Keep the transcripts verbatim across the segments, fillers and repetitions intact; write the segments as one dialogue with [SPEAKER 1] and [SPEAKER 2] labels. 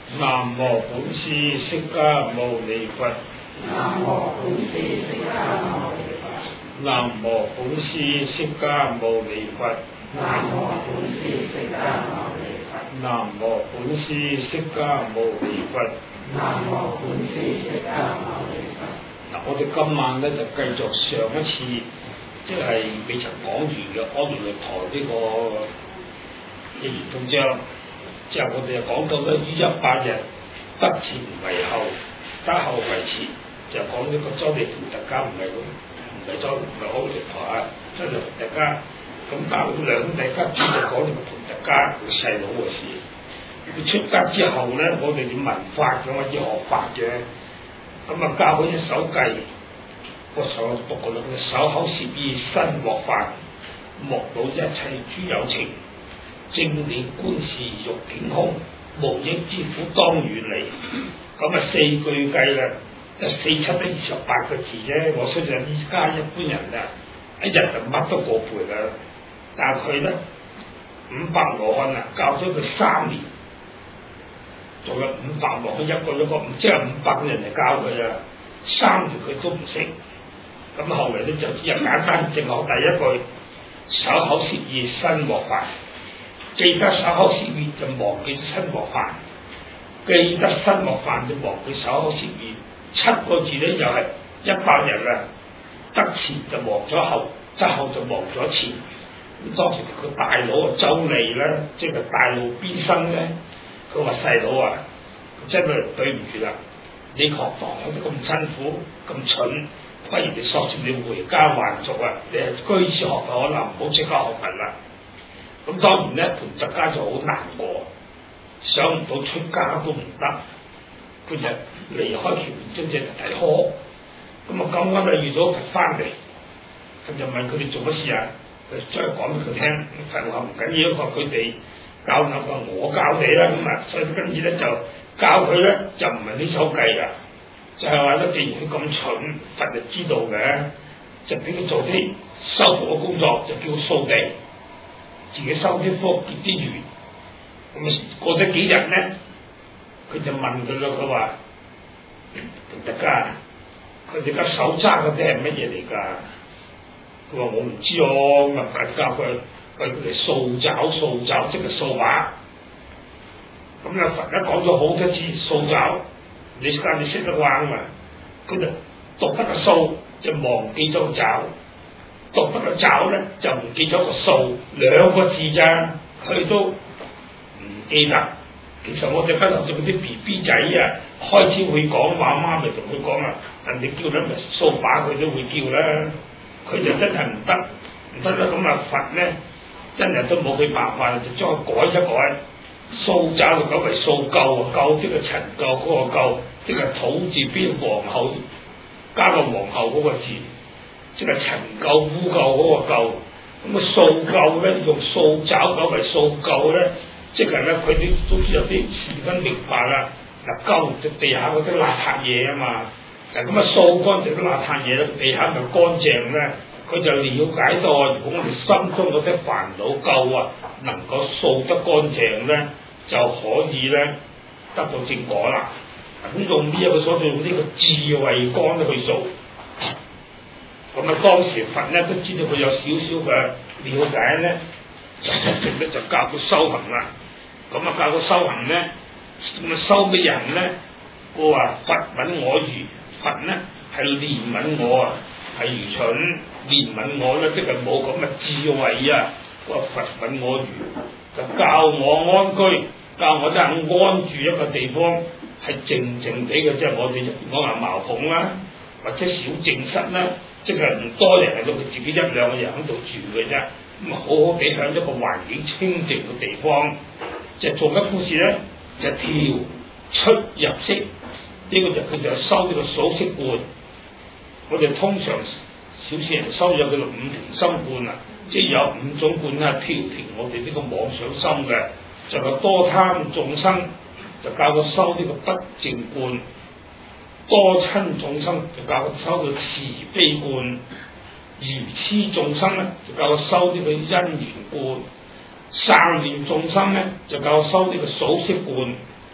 [SPEAKER 1] 南無本師釋迦牟尼佛。
[SPEAKER 2] 南無本師釋迦牟尼佛。
[SPEAKER 1] 南無本師釋迦牟尼佛。
[SPEAKER 2] 南無本師釋迦牟尼佛。
[SPEAKER 1] 南無本師釋迦牟尼佛。
[SPEAKER 2] 南無本師釋迦牟尼佛。
[SPEAKER 1] 嗱，我哋今晚咧就繼續上一次，即係未曾講完嘅阿耨律陀呢個一元通章。之後我哋就講到咧，於一百日得前為後，得後為前，就講呢個周利槃特伽唔係唔係周唔係阿耨律陀啊，周利槃特伽。咁但係兩兄弟家主就講呢個槃特伽佢細佬嘅事。佢出家之後咧，我哋要聞法嘅嘛，要學法嘅。咁啊教佢一手計，我所讀過啦，手口舌意身獲法，目睹一切諸有情。正念觀視欲境空，無益之苦當遠離。咁啊四句計啦，一四七得二十八個字啫。我相信依家一般人啊，一日就乜都過背啦。但係佢咧五百羅漢啊，教咗佢三年，仲有五百羅漢一個一個，即係五百個人嚟教佢啊，三年佢都唔識。咁後嚟咧就只係簡單淨學第一句，手口舌意身獲法。記得手口舌意就忘記身獲法，記得身獲法就忘記手口舌意。七個字咧又係一百日啊，得前就忘咗後，得後就忘咗前。咁當時佢大佬啊周利咧，即係大路邊生咧，佢話細佬啊，真係對唔住啦，你學堂學得咁辛苦咁蠢，不如你索性你回家還俗啊，你係居士學堂啦，唔好即刻學佛啦。咁當然咧，槃特伽就好難過，想唔到出家都唔得，佢就離開喬賢尊者提訶。咁啊咁啱咧遇到佛翻嚟，佢就問佢哋做乜事啊？佢再講俾佢聽，佛話唔緊要，話佢哋教諗話我教你啦，咁啊，所以跟住咧就教佢咧就唔係呢手計啦，就係話咧，既然佢咁蠢，佛就知道嘅，就俾佢做啲修復嘅工作，就叫掃地。自己收啲福結啲緣，咁啊過咗幾日咧，佢就問佢啦，佢話槃特伽，佢哋家手揸嗰啲係乜嘢嚟㗎？佢話我唔知哦，咁啊佛教佢佢哋掃爪掃爪即係掃把。咁啊佛一講咗好多次掃爪，你家你識得玩嘛？佢就讀得個掃就忘記咗個爪。讀得個爪咧就唔記咗個數，兩個字咋，佢都唔記得。其實我哋家頭先嗰啲 B B 仔啊，開始會講話，媽咪同佢講啊，人哋叫咧咪掃把佢都會叫啦，佢就真係唔得，唔得啦。咁啊佛咧真係都冇佢辦法，就將佢改一改，掃爪就改為掃垢啊，垢即係陳垢嗰個垢，即係土字邊皇后加個皇后嗰個字。即係陳垢污垢嗰個垢，咁啊掃垢咧用掃爪改為掃垢咧，即係咧佢哋都有啲時分明白啦。嗱，垢就地下嗰啲邋遢嘢啊嘛，嗱咁啊掃乾淨啲邋遢嘢咧，地下就乾淨咧。佢就了解到，如果我哋心中嗰啲煩惱垢啊，能夠掃得乾淨咧，就可以咧得到正果啦。咁用呢一個所謂用呢個智慧光去做。咁啊，當時佛咧都知道佢有少少嘅了解咧，就一直咧就教佢修行啦。咁啊教佢修行咧，咁啊修咩人咧？我話佛愍我愚，佛咧係憐憫我啊，係愚蠢，憐憫我咧即係冇咁嘅智慧啊。我話佛愍我愚，就教我安居，教我真係安住一個地方，係靜靜地嘅，即係我哋講下茅棚啦，或者小靜室啦。即係唔多人，係到佢自己一兩個人喺度住嘅啫。咁啊，好好地喺一個環境清靜嘅地方，就做乜故事咧？就調出入息，呢、這個就佢就收呢個數息觀。我哋通常小乘人收咗佢個五停心觀啊，即係有五種觀啊，調停我哋呢個妄想心嘅，就係多貪眾生，就教佢收呢個不淨觀。多親眾生就教佢收到慈悲觀，愚痴眾生咧就教佢收呢個因緣觀，散亂眾生咧就教佢收呢個數息觀，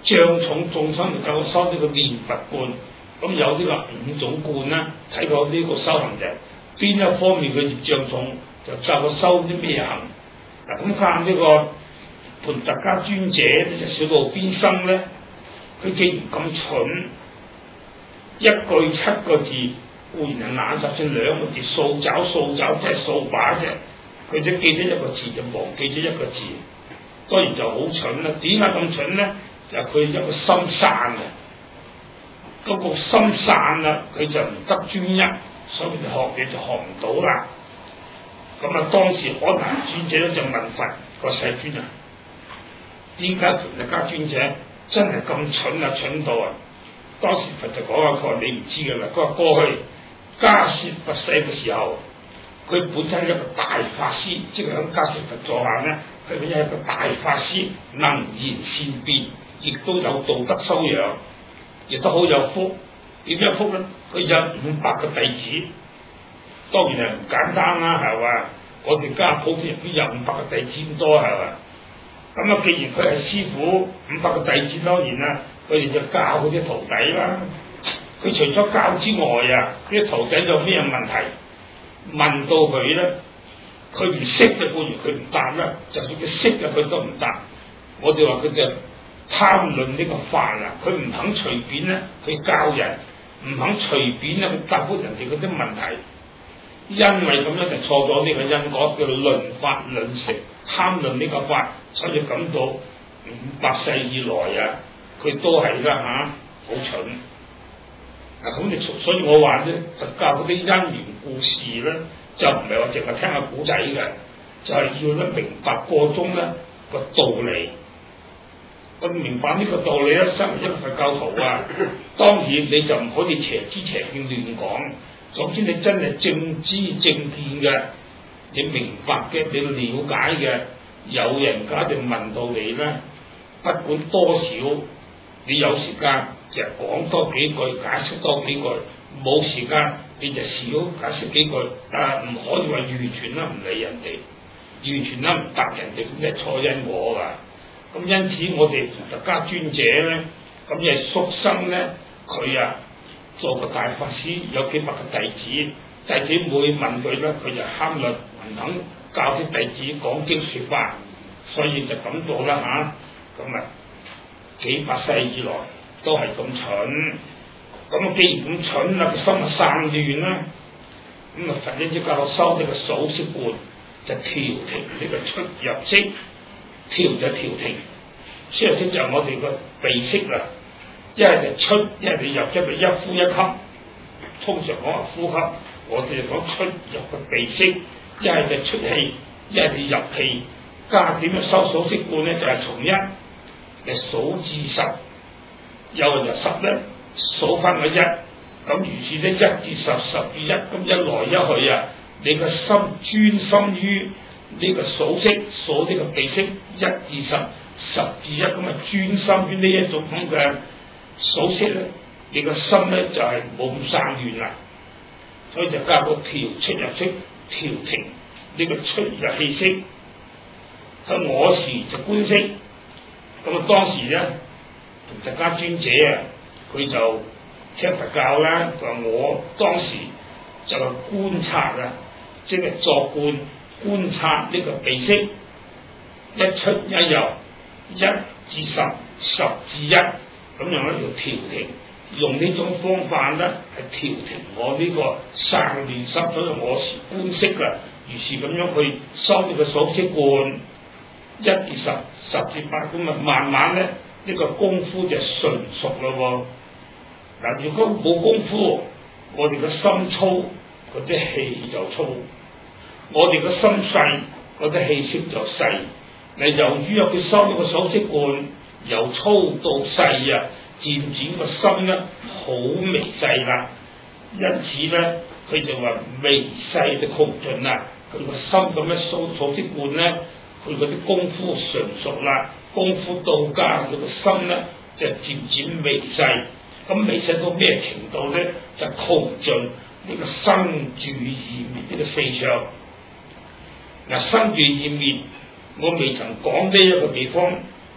[SPEAKER 1] 障重眾生能夠修呢個念佛觀，咁有呢個五種觀啦，睇過呢個修行人邊一方面嘅業障重，就教佢修啲咩行。嗱咁翻呢個盤特家尊者呢隻小路邊生咧，佢既然咁蠢，一句七個字固然係眼十算兩個字，掃爪掃爪即係掃把啫，佢只記得一個字就忘記咗一個字，當然就好蠢啦。點解咁蠢咧？就佢一個心散啊，嗰、那個心散啦，佢就唔得專一，所以就學嘢就學唔到啦。咁啊，當時可能尊者咧就問佛個世尊啊，點解盤特家尊者真係咁蠢啊？蠢到啊！當時佛就講啊，佢話你唔知噶啦，佢話過去迦葉佛世嘅時候，佢本身係一個大法師，即係喺迦葉佛座下咧，佢本身係一個大法師，能言善辯，亦都有道德修養，亦都好有福。點樣福咧？佢有五百個弟子，當然係唔簡單啦，係嘛？我哋家普通人都有五百個弟子咁多，係嘛？咁啊，既然佢係師傅，五百個弟子當然啦，佢哋就教佢啲徒弟啦。佢除咗教之外啊，啲徒弟有咩問題問到佢咧，佢唔識嘅固然佢唔答啦，就算佢識嘅佢都唔答。我哋話佢就貪論呢個法啊，佢唔肯隨便咧去教人，唔肯隨便咧去答覆人哋嗰啲問題，因為咁樣就錯咗呢個因果，叫做論法論成，貪論呢個法，所以感到五百世以來啊，佢都係啦嚇，好蠢。嗱咁你所以我話咧，佛教嗰啲因緣故事咧，就唔係話淨係聽下古仔嘅，就係、是、要咧明白個中咧個道理。我明白呢個道理咧，身為一個佛教徒啊，當然你就唔可以邪知邪見亂講。總之你真係正知正見嘅，你明白嘅，你了解嘅，有人家就問到你咧，不管多少，你有時間就講多幾句，解釋多幾句；冇時間你就少解釋幾句，但係唔可以話完全啦唔理人哋，完全啦唔答人哋，咁係錯因果㗎。咁因此我哋盤特家尊者咧，咁亦係宿生咧，佢啊做個大法師，有幾百個弟子，弟子每問佢咧，佢就慳律，唔肯教啲弟子講經説法，所以就咁做啦嚇。咁啊幾百世以來都係咁蠢，咁啊既然咁蠢啦，個心啊散亂啦，咁啊佛因之教我修呢個數息觀，就調停呢個出入息。調就調停，出入息就係我哋個鼻息啦，一係就出，一係就入，一係一呼一吸。通常講話呼吸，我哋就講出入個鼻息，一係就出氣，一係就入氣。加點樣收數息觀咧？就係、是、從一嚟數至十，有就十咧數翻個一，咁如是咧一至十，十至一，咁一來一去啊，你個心專心於呢個數息，數呢個鼻息，一至十，十至一，咁啊專心於呢一種咁嘅數息咧，你個心咧就係冇咁散亂啦。所以就加個調出入息，調停呢個出入氣息。咁我時就觀息，咁啊當時咧盤特家尊者啊，佢就聽佛教啦，佢話我當時就係觀察啊，即係作觀。觀察呢個鼻息，一出一入，一至十，十至一，咁樣咧要調停，用呢種方法咧係調停我呢個散亂心，所以我時觀息啊，如是咁樣去修呢個數息觀，一至十，十至八，咁啊慢慢咧呢、這個功夫就純熟咯喎。嗱，如果冇功夫，我哋個心粗，嗰啲氣就粗。我哋個心細，嗰啲氣息就細。你由於啊，佢修呢個數息觀，由粗到細啊，漸漸個心咧好微細啦。因此咧，佢就話微細就窮盡啦。佢個心咁樣數數息觀咧，佢嗰啲功夫純熟啦，功夫到家，佢個心咧就漸漸微細。咁微細到咩程度咧？就窮盡呢個生住異滅呢個四相。嗱，生住異滅，我未曾講呢一個地方，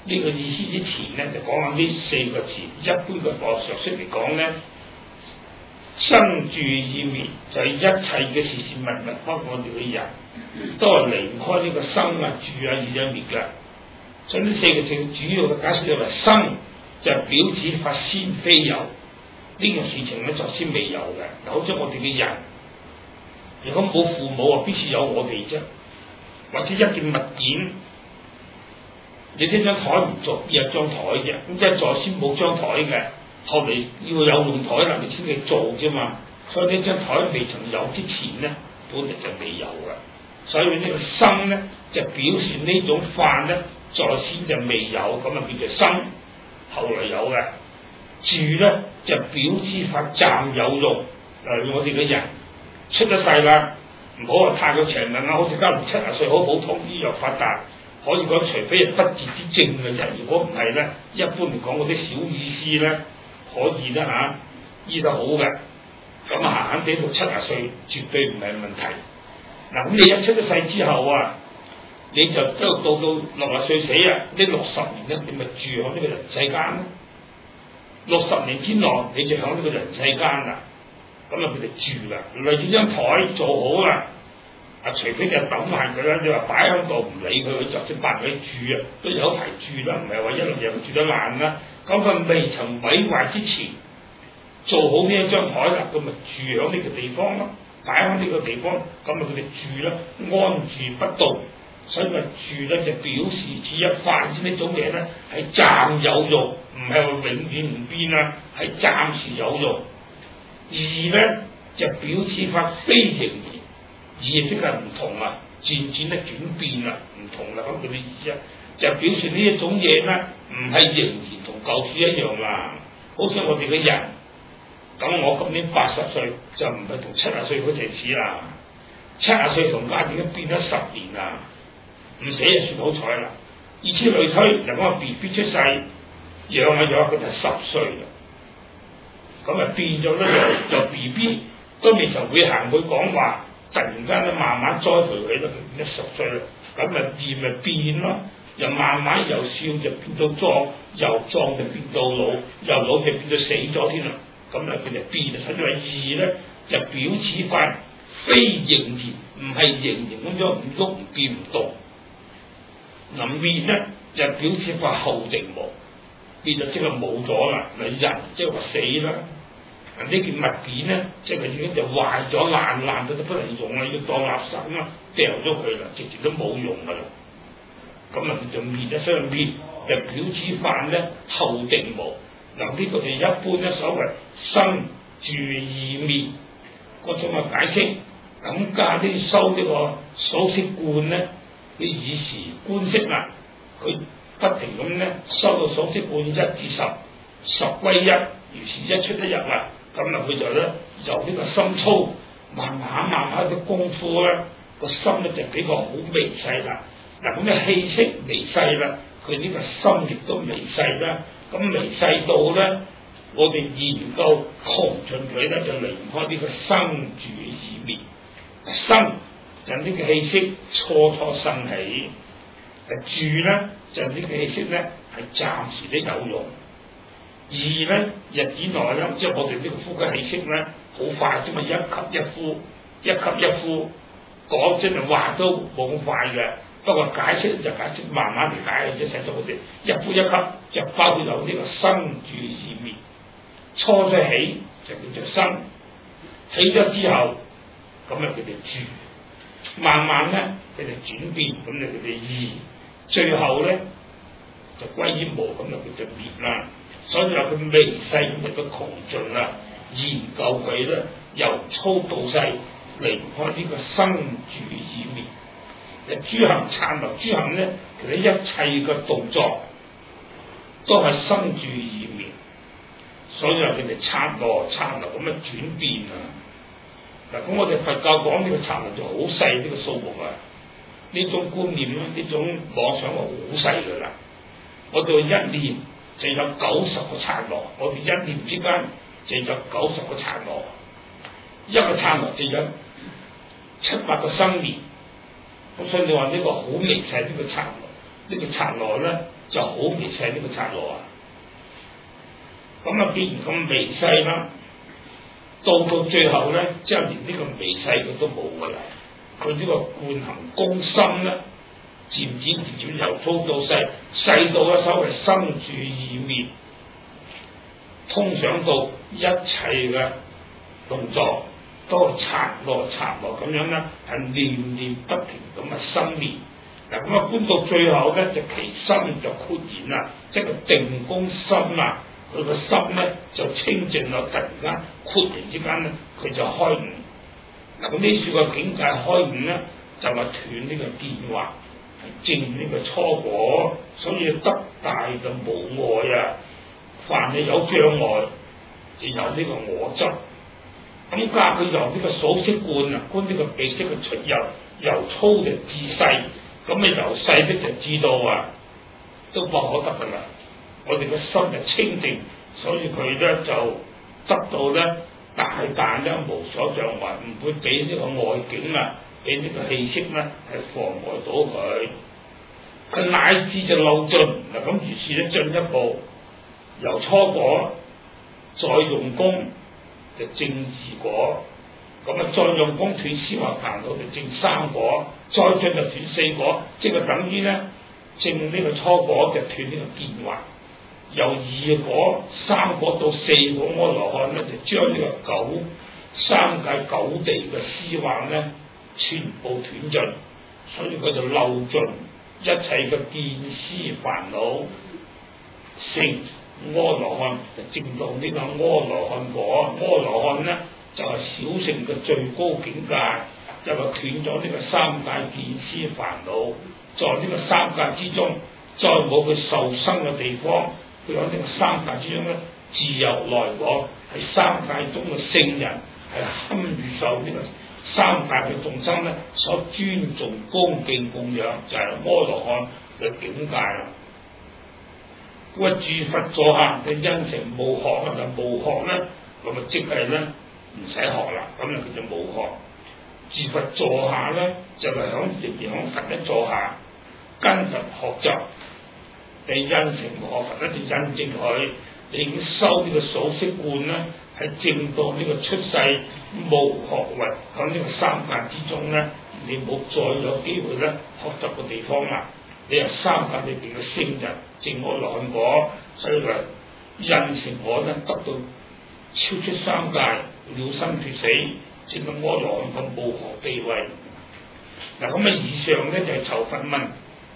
[SPEAKER 1] 呢個意思之前咧，就講下呢四個字。一般嘅學術式嚟講咧，生住異滅就係一切嘅事事物物，包括我哋嘅人，都係離唔開呢個生啊、住啊、異啊、滅嘅。所以呢四個字主要嘅解釋就係生就係表指法先非有，呢件事情咧就先未有嘅。好似我哋嘅人，如果冇父母啊，邊處有我哋啫？或者一件物件，你呢張台唔做，要有張台嘅，咁即係在先冇張台嘅，後嚟要有用台啦，你先至做啫嘛。所以呢張台未曾有之前咧，本嚟就未有嘅。所以呢個生咧，就表示呢種法咧，在先就未有，咁啊叫做生，後來有嘅。住咧就表之法暫有用，例如我哋嘅人出咗世啦。唔好話太過長命啦，好似家六七十歲好普通，醫藥發達，可以講除非係不治之症嘅啫。如果唔係咧，一般嚟講嗰啲小意思咧，可以咧嚇、啊、醫得好嘅。咁啊閒閒地到七十歲，絕對唔係問題。嗱、啊、咁你一出咗世之後啊，你就都到到六十歲死啊，呢六十年咧，你咪住喺呢個人世間咯。六十年之內，你就喺呢個人世間啦。咁啊，佢哋住啦，例如張台做好啦，啊，除非就抌埋佢啦，你話擺喺度唔理佢，佢就算擺佢住啊，都有排住啦，唔係話一路日住得爛啦。咁佢未曾毀壞之前，做好呢一張台啦，咁咪住喺呢個地方咯，擺喺呢個地方，咁啊佢哋住啦，安住不動，所以咪住咧就表示此一法之呢種嘢咧係暫有用，唔係話永遠唔變啊，係暫時有用。二咧就表此法非形然，二即係唔同啊，漸漸的轉變啦，唔同啦，咁佢嘅意思啊，就表示呢一種嘢咧，唔係仍然同舊時一樣啦。好似我哋嘅人，咁我今年八十歲，就唔係同七十歲嗰陣時啦。七十歲同家點解變咗十年啦？唔死就算好彩啦。以此類推，又講個 B B 出世，養下養下佢就十歲啦。咁啊變咗咧，就就 B B 都未曾會行會講話，突然間咧慢慢栽培佢咧，佢變咗十歲啦。咁咪變咪變咯，又慢慢由少就變到壯，由壯就變到老，由老就變到死咗添啦。咁啊佢就變啦。因為二咧就表此法非形然，唔係形然咁樣唔喐唔變唔動。嗱滅咧就表此法後定無，變就即係冇咗啦。嗱人即係話死啦。呢件物件咧，即係已經就壞咗爛爛到都不能用啦，要當垃圾咁啊，掉咗佢啦，直接都冇用噶啦。咁啊就滅一相滅，就表此法咧後定無。嗱呢個就一般咧所謂生住異滅嗰種嘅解釋。咁加啲收呢個數息觀咧，啲以時觀息啦，佢不停咁咧收到數息觀一至十，十歸一，如是一出一入啦。咁啊，佢就咧由呢個心操，慢慢慢慢嘅功夫咧，個心咧就比較好微細啦。嗱，咁嘅氣息微細啦，佢呢個心亦都微細啦。咁微細到咧，我哋研究窮盡佢咧，就離唔開呢個生住異滅。生就呢個氣息初初生起，住咧就呢個氣息咧係暫時都有用。二咧日子內咧，即係我哋呢個呼吸氣息咧，好快啫嘛，一吸一呼，一吸一呼，講真係話都冇咁快嘅。不過解釋就解釋慢慢嚟解嘅啫，使到我哋一呼一吸就包括有呢個生住異滅。初初起就叫做生，起咗之後咁啊佢哋住，慢慢咧佢哋轉變，咁啊佢哋異，最後咧就歸於無，咁啊叫做滅啦。所以話佢微細咁嚟到窮盡啦，研究佢咧由粗到細，離唔開呢個生住異滅。誒諸行參謀，諸行咧其實一切嘅動作都係生住異滅，所以話佢哋參羅參羅咁嘅轉變啊。嗱咁我哋佛教講呢個參羅就好細呢個數目啊，呢種觀念咧，呢種妄想係好細㗎啦。我哋一念就有九十個剎那，我哋一念之間就有九十個剎那，一個剎那就有七八個生滅。咁所以你話呢個好微細呢個剎那，呢個剎那咧就好微細呢個剎那啊！咁啊，既然咁微細啦，到到最後咧，即係連呢個微細佢都冇㗎啦。佢呢個貫行攻心咧，漸漸漸漸由粗到細，細到咧所謂生住異滅，通想到一切嘅動作都係剎那剎那咁樣咧，係念念不停咁啊生滅。嗱咁啊，觀到最後咧，就其心就豁然啦，即係個定功心啊，佢個心咧就清淨啦，突然間豁然之間咧，佢就開悟。嗱咁呢處個境界開悟咧，就話斷呢個見惑，係證呢個初果，所以得大就無礙啊！凡係有障礙，就有呢個我執。咁加佢由呢個數息觀啊，觀呢個鼻息嘅出入，由粗就至細。咁你由細的就知道啊，都不可得噶啦。我哋個心就清淨，所以佢咧就得到咧大大咧無所障礙，唔會俾呢個外境啊，俾呢個氣息咧係妨礙到佢。佢乃至就漏盡嗱，咁於是咧進一步由初果再用功就證二果。咁啊，再用功斷思惑煩惱就證三果，再進就斷四果，即係等於咧證呢個初果就斷呢個見惑，由二果、三果到四果阿羅漢咧，就將呢個九三界九地嘅思惑咧全部斷盡，所以佢就漏盡一切嘅見思煩惱，成阿羅漢就證到呢個阿羅漢果。阿羅漢咧就係小乘嘅最高境界，就係斷咗呢個三界見思煩惱，在呢個三界之中，再冇佢受生嘅地方，佢喺呢個三界之中咧自由來往，係三界中嘅聖人，係堪遇受呢個三界嘅眾生咧所尊重恭敬供養，就係、是、阿羅漢嘅境界啦。咁啊，住佛座下嘅因成無學啊，就無學咧，咁啊即係咧。唔使學啦，咁啊佢就冇學。住佛座下咧，就係響仍然響佛嘅座下跟佛學習。你因成無學，佛一定印證佢，你已經修呢個數息觀咧，係證到呢個出世無學位，響呢個三界之中咧，你冇再有機會咧學習嘅地方啦。你係三界裏邊嘅聖人，證我兩果，所以話因成我咧得到超出三界。了生脱死，證到阿羅漢嘅無學地位。嗱咁啊，以上咧就係酬佛問，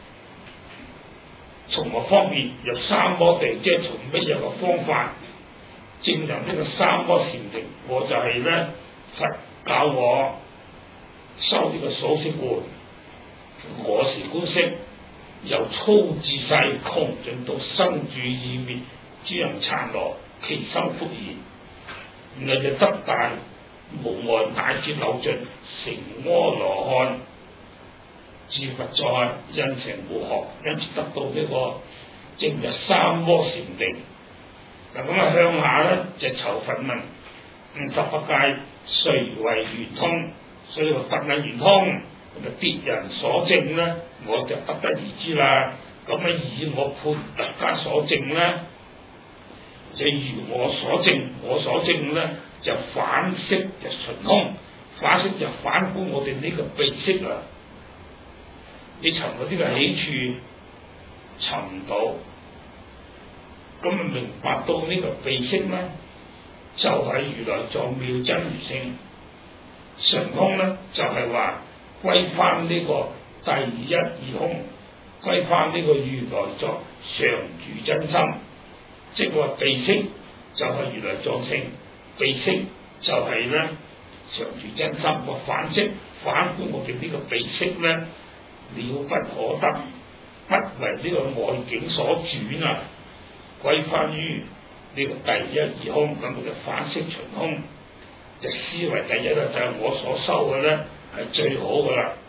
[SPEAKER 1] 從何方面入三摩地？即係從乜嘢個方法證入呢個三摩禪定？我就係咧佛教我修呢個數息觀，我時觀息，由粗至細，窮盡到生住異滅，諸行剎那，其心復然。然後就得大無礙，乃至漏盡，成阿羅漢，住佛座下，因成無學，因此得到呢個證入三摩禪定。嗱咁啊，向下咧就酬佛問：悟十法界，誰為圓通？所以話佛係圓通，咁啊別人所證咧，我就不得而知啦。咁啊以我判大家所證咧。就如我所證，我所證咧就反息就純空，反息就反觀我哋呢個鼻息啊！你尋到呢個起處尋唔到，咁啊明白到呢個鼻息咧，就係、是、如來藏妙真如性，純空咧就係、是、話歸翻呢個第一義空，歸翻呢個如來藏常住真心。即係話鼻息就係如來藏性，鼻息就係咧常住真心。個反息反觀我哋呢個鼻息咧，了不可得，不為呢個外境所轉啊，歸翻於呢個第一義空，咁佢就反息純空，就思維第一啦，就係、是、我所修嘅咧係最好噶啦。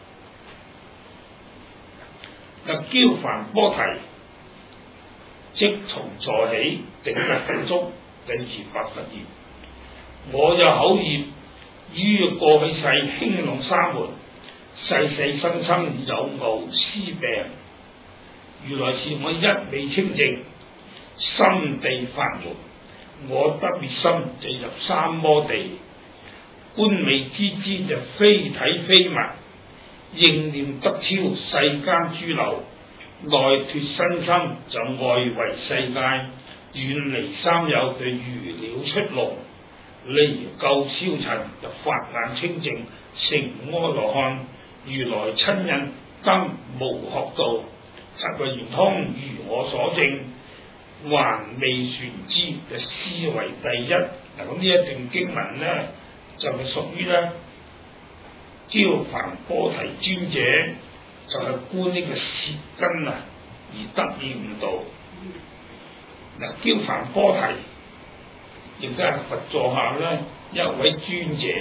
[SPEAKER 1] 嗱，憍梵波提。即從座起，頂日分足，第二百佛言：我有口業，於過去世興弄沙門，世世生生有傲思病， 如來是我一味清淨，心地法門，我得滅心就入三摩地，觀味知之就非體非物，應念得超世間諸流，內脫身心就外為世界，遠離三有就如鳥出籠，離垢消塵就法眼清淨，成阿羅漢，如來親引燈無學道，七位圓通如我所證，還未全知就思為第一。嗱，咁呢一段經文咧就係屬於咧憍梵波提尊者就係、是、觀呢個舌根啊而得以悟道。嗱，憍梵波提亦都係佛座下咧一位尊者，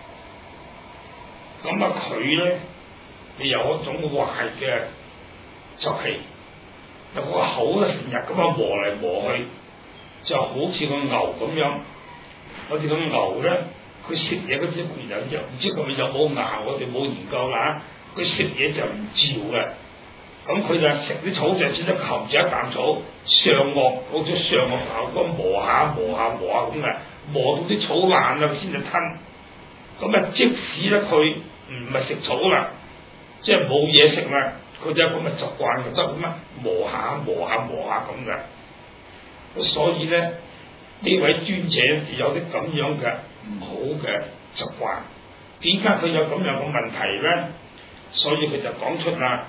[SPEAKER 1] 咁啊佢咧你有一種壞嘅習氣，有個口咧成日咁啊磨嚟磨去，就好似個牛咁樣。我哋個牛咧，佢食嘢嗰啲原來就唔知佢有冇牙，我哋冇研究啦。佢食嘢就唔嚼嘅，咁佢就食啲草就只得含住一啖草，上顎好似上顎刨咁磨下磨下磨下咁嘅，磨到啲草爛啦先至吞。咁啊，即使咧佢唔係食草啦，即係冇嘢食啦，佢就有咁嘅習慣，就得咁啊磨下磨下磨下咁嘅。咁所以咧。呢位尊者有啲咁樣嘅唔好嘅習慣，點解佢有咁樣嘅問題咧？所以佢就講出啦，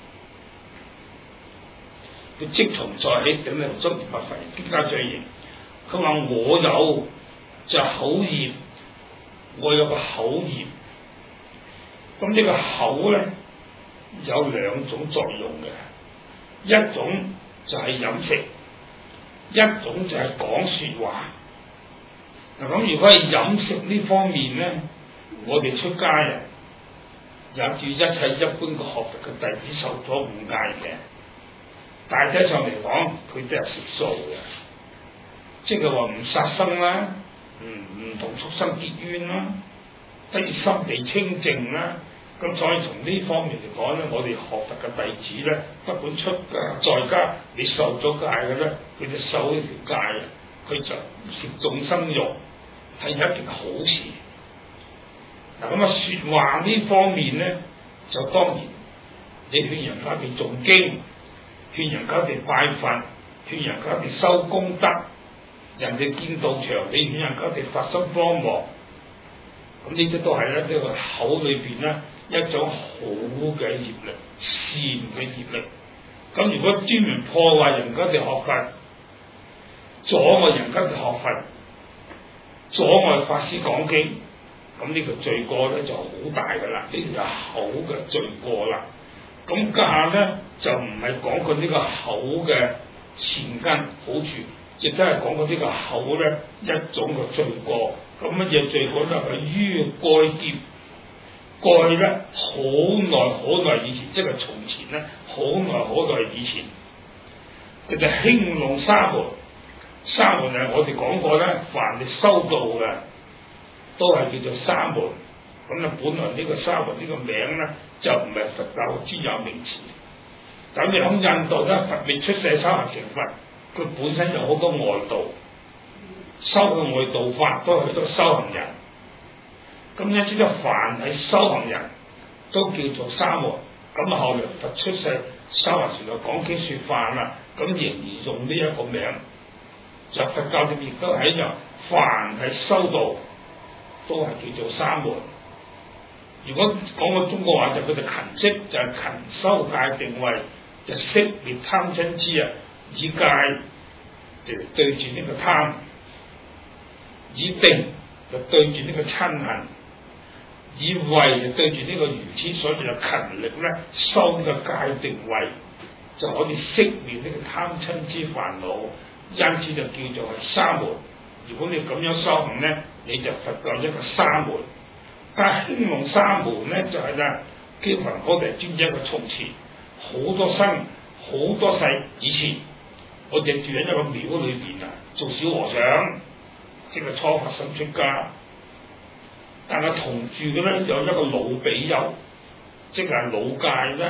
[SPEAKER 1] 佢即從在起頂咧中不廢，經家最嚴。佢話我有就口業，我有個口業。咁呢個口咧有兩種作用嘅，一種就係飲食。一種就係講説話。嗱，咁如果係飲食呢方面咧，我哋出家人也住一切一般嘅學佛嘅弟子受咗五戒嘅，大體上嚟講，佢都係食素嘅，即係話唔殺生啦，唔唔同畜生結冤啦，得以心地清淨啦。咁所以從呢方面嚟講咧，我哋學佛嘅弟子咧，不管出家在家，你受咗戒嘅咧，佢就受呢條戒，佢就唔食眾生肉，係一件好事。嗱，咁啊，説話呢方面咧，就當然你勸人家哋誦經，勸人家哋拜佛，勸人家哋修功德，人哋見道場，你勸人家哋發心幫忙，咁呢啲都係咧呢個口裏邊咧。一種好嘅業力，善嘅業力。咁如果專門破壞人家哋學佛，阻礙人家哋學佛，阻礙法師講經，咁呢個罪過咧就好大噶啦，呢條係口嘅罪過啦。咁家下咧就唔係講佢呢個口嘅善根好處，亦都係講佢呢個口咧一種嘅罪過。咁乜嘢罪過咧？係於蓋劫。過去咧，好耐好耐以前，即係從前咧，好耐好耐以前，佢就興隆沙門。沙門係我哋講過咧，凡係修道嘅，都係叫做沙門。咁啊，本來呢個沙門呢個名咧，就唔係佛教專有名詞。咁你喺印度咧，佛未出世修行成佛，佢本身有好多外道，修嘅外道法都係好多修行人。咁因此咧，凡係修行人都叫做沙門。咁啊，後來佛出世修行時就講經説法啦，咁仍然用呢一個名。就佛教裏邊都係一樣，凡係修道都係叫做沙門。如果講個中國話就叫做勤積，就係、是、勤修戒定慧，就息滅貪嗔痴啊，以戒就對住呢個貪，以定就對住呢個嗔恨。以慧就對住呢個愚痴，所以就勤力咧修呢個戒定慧，就可以熄滅呢個貪嗔痴煩惱，因此就叫做係沙門。如果你咁樣修行咧，你就佛教一個沙門。但係興隆沙門咧就係啦，憍梵波提尊者一個從前好多生好多世以前，我哋住喺一個廟裏邊啊，做小和尚，即係初發心出家。但係同住嘅咧有一個老比丘，即係老戒咧，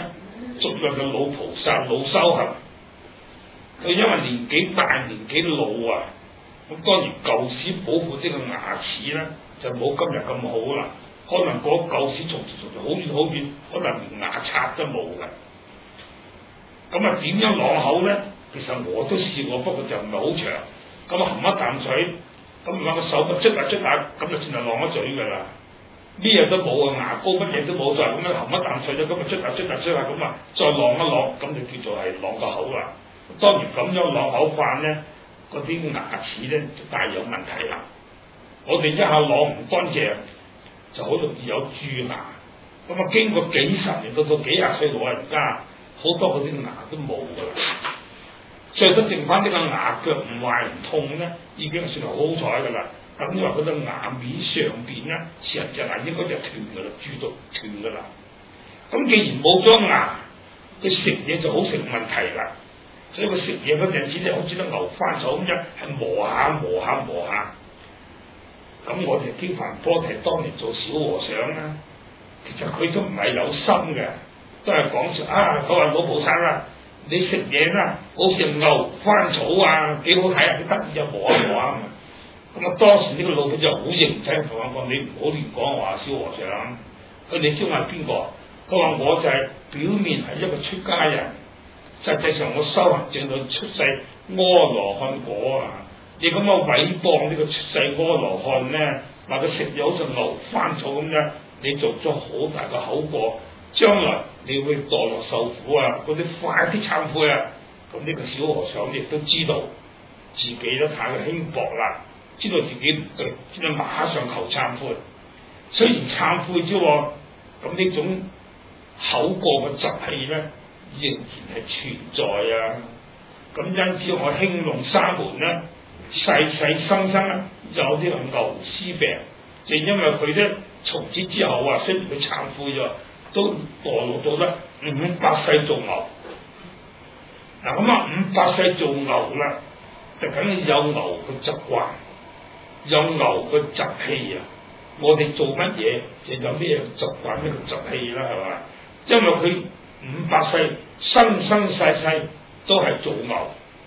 [SPEAKER 1] 續約嘅老菩薩、老修行，佢因為年紀大、年紀老啊，咁當然舊時保護呢個牙齒咧就冇今日咁好啦。可能嗰舊時從從從好遠好遠，可能連牙刷都冇嘅。咁啊點樣啷口咧？其實我都試過，不過就唔係好長。咁啊含一啖水，咁攞個手咪捽下捽下，咁就算係啷一嘴㗎啦。咩嘢都冇啊，牙膏乜嘢都冇，就係咁樣含一啖水咧，咁啊捽下捽下捽下，咁啊再啷一啷，咁就叫做係啷個口啦。當然咁樣啷口法咧，嗰啲牙齒咧就大有問題啦。我哋一下啷唔乾淨，就好容易有蛀牙。咁啊經過幾十年到到幾廿歲老人家，好多嗰啲牙都冇㗎啦。所以都剩翻呢個牙腳唔壞唔痛咧，已經算係好彩㗎啦。咁因為嗰隻牙面上邊咧，成隻牙應該就斷㗎啦，蛀到斷㗎啦。咁既然冇咗牙，佢食嘢就好成問題啦。所以佢食嘢嗰陣時咧，好似得牛翻手咁樣，係磨下磨下磨下。咁我哋經凡波提當年做小和尚啦，其實佢都唔係有心嘅，都係講住啊，佢話老菩薩啦。你食嘢啦，好似牛翻草啊，幾好睇啊！佢得意就磨下磨下咁啊。當時呢個老闆就好認真同我講：你唔好亂講話，小和尚。佢你知我係邊個？佢話我就係表面係一個出家人，實際上我修行正到出世阿羅漢果啊！你咁啊毀謗呢個出世阿羅漢咧，話佢食嘢好似牛翻草咁樣，你做咗好大個口過。將來你會墮落受苦啊！嗰啲快啲懺悔啊！咁呢個小和尚亦都知道自己咧太過輕薄啦，知道自己唔對，知道馬上求懺悔。雖然懺悔啫喎，咁呢種口過嘅習氣咧仍然係存在啊！咁因此我興隆沙門咧，世世生生咧有呢個牛屍病，就因為佢咧從此之後啊，雖然佢懺悔咗。都墮落到咧五百世做牛，嗱咁啊五百世做牛啦，就梗係有牛嘅習慣，有牛嘅習氣啊！我哋做乜嘢就有咩習慣，咩習氣啦，係嘛？因為佢五百世生生世世都係做牛，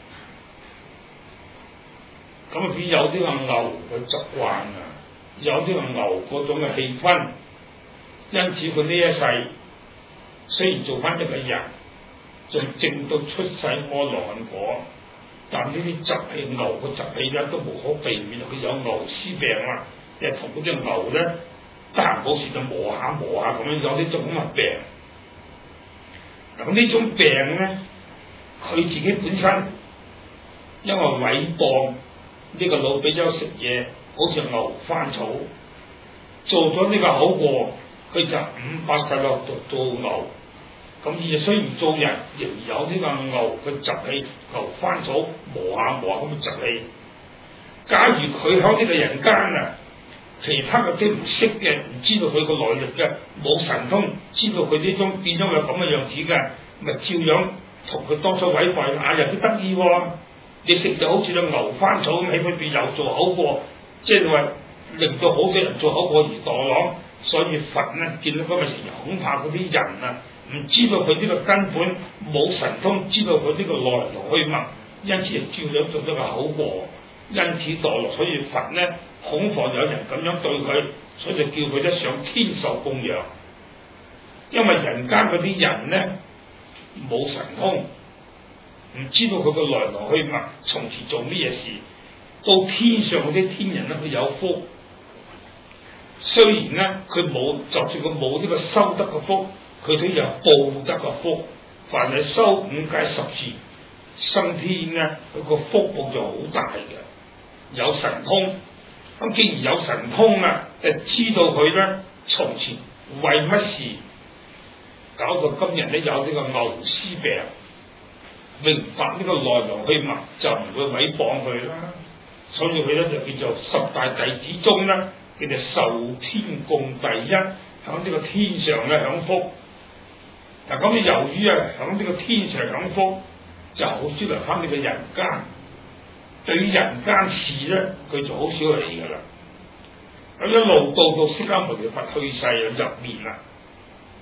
[SPEAKER 1] 咁啊佢有啲個牛嘅習慣啊，有啲個牛嗰種嘅氣氛。因此佢呢一世雖然做翻一個人，仲證到出世阿羅漢果，但呢啲習氣牛嘅習氣咧都無可避免，佢有牛屍病啦，又同嗰隻牛咧得閒冇事就磨下磨下咁樣，有呢種咁嘅病。咁呢種病咧，佢自己本身因為毀謗呢個老比丘食嘢，好似牛翻草，做咗呢個口過。佢就五百世落做做牛，咁而雖然做人仍有呢個牛嘅習氣，牛翻草磨下磨下咁嘅習氣。假如佢喺呢個人間啊，其他嘅啲唔識嘅，唔知道佢個來歷嘅，冇神通，知道佢呢種變咗係咁嘅樣子嘅，咪照樣同佢當初毀謗啊，人都得意喎！你食就好似隻牛翻草咁喺佢邊又做口過，即係話令到好多人做口過而墮落。所以佛咧見到咁嘅時候，恐怕嗰啲人啊，唔知道佢呢個根本冇神通，知道佢呢個來龍去脈，因此照樣做咗個口過，因此墮落。所以佛咧恐防有人咁樣對佢，所以就叫佢一上天受供養。因為人間嗰啲人咧冇神通，唔知道佢個來龍去脈，從前做咩嘢事，到天上嗰啲天人咧佢有福。雖然咧，佢冇，就算佢冇呢個修德嘅福，佢都有報德嘅福。凡係修五戒十善生天咧，佢個福報就好大嘅。有神通，咁既然有神通啊，就知道佢咧從前為乜事搞到今日咧有呢個牛屍病，明白呢個來龍去脈，就唔會毀謗佢啦。所以佢咧就叫做十大弟子中咧。叫做受天供第一，喺呢個天上咧享福。嗱咁由於啊喺呢個天上享福，就好少嚟翻呢個人間。對於人間事咧，佢就好少嚟噶啦。咁一路到到釋迦牟尼佛去世啊入面啦，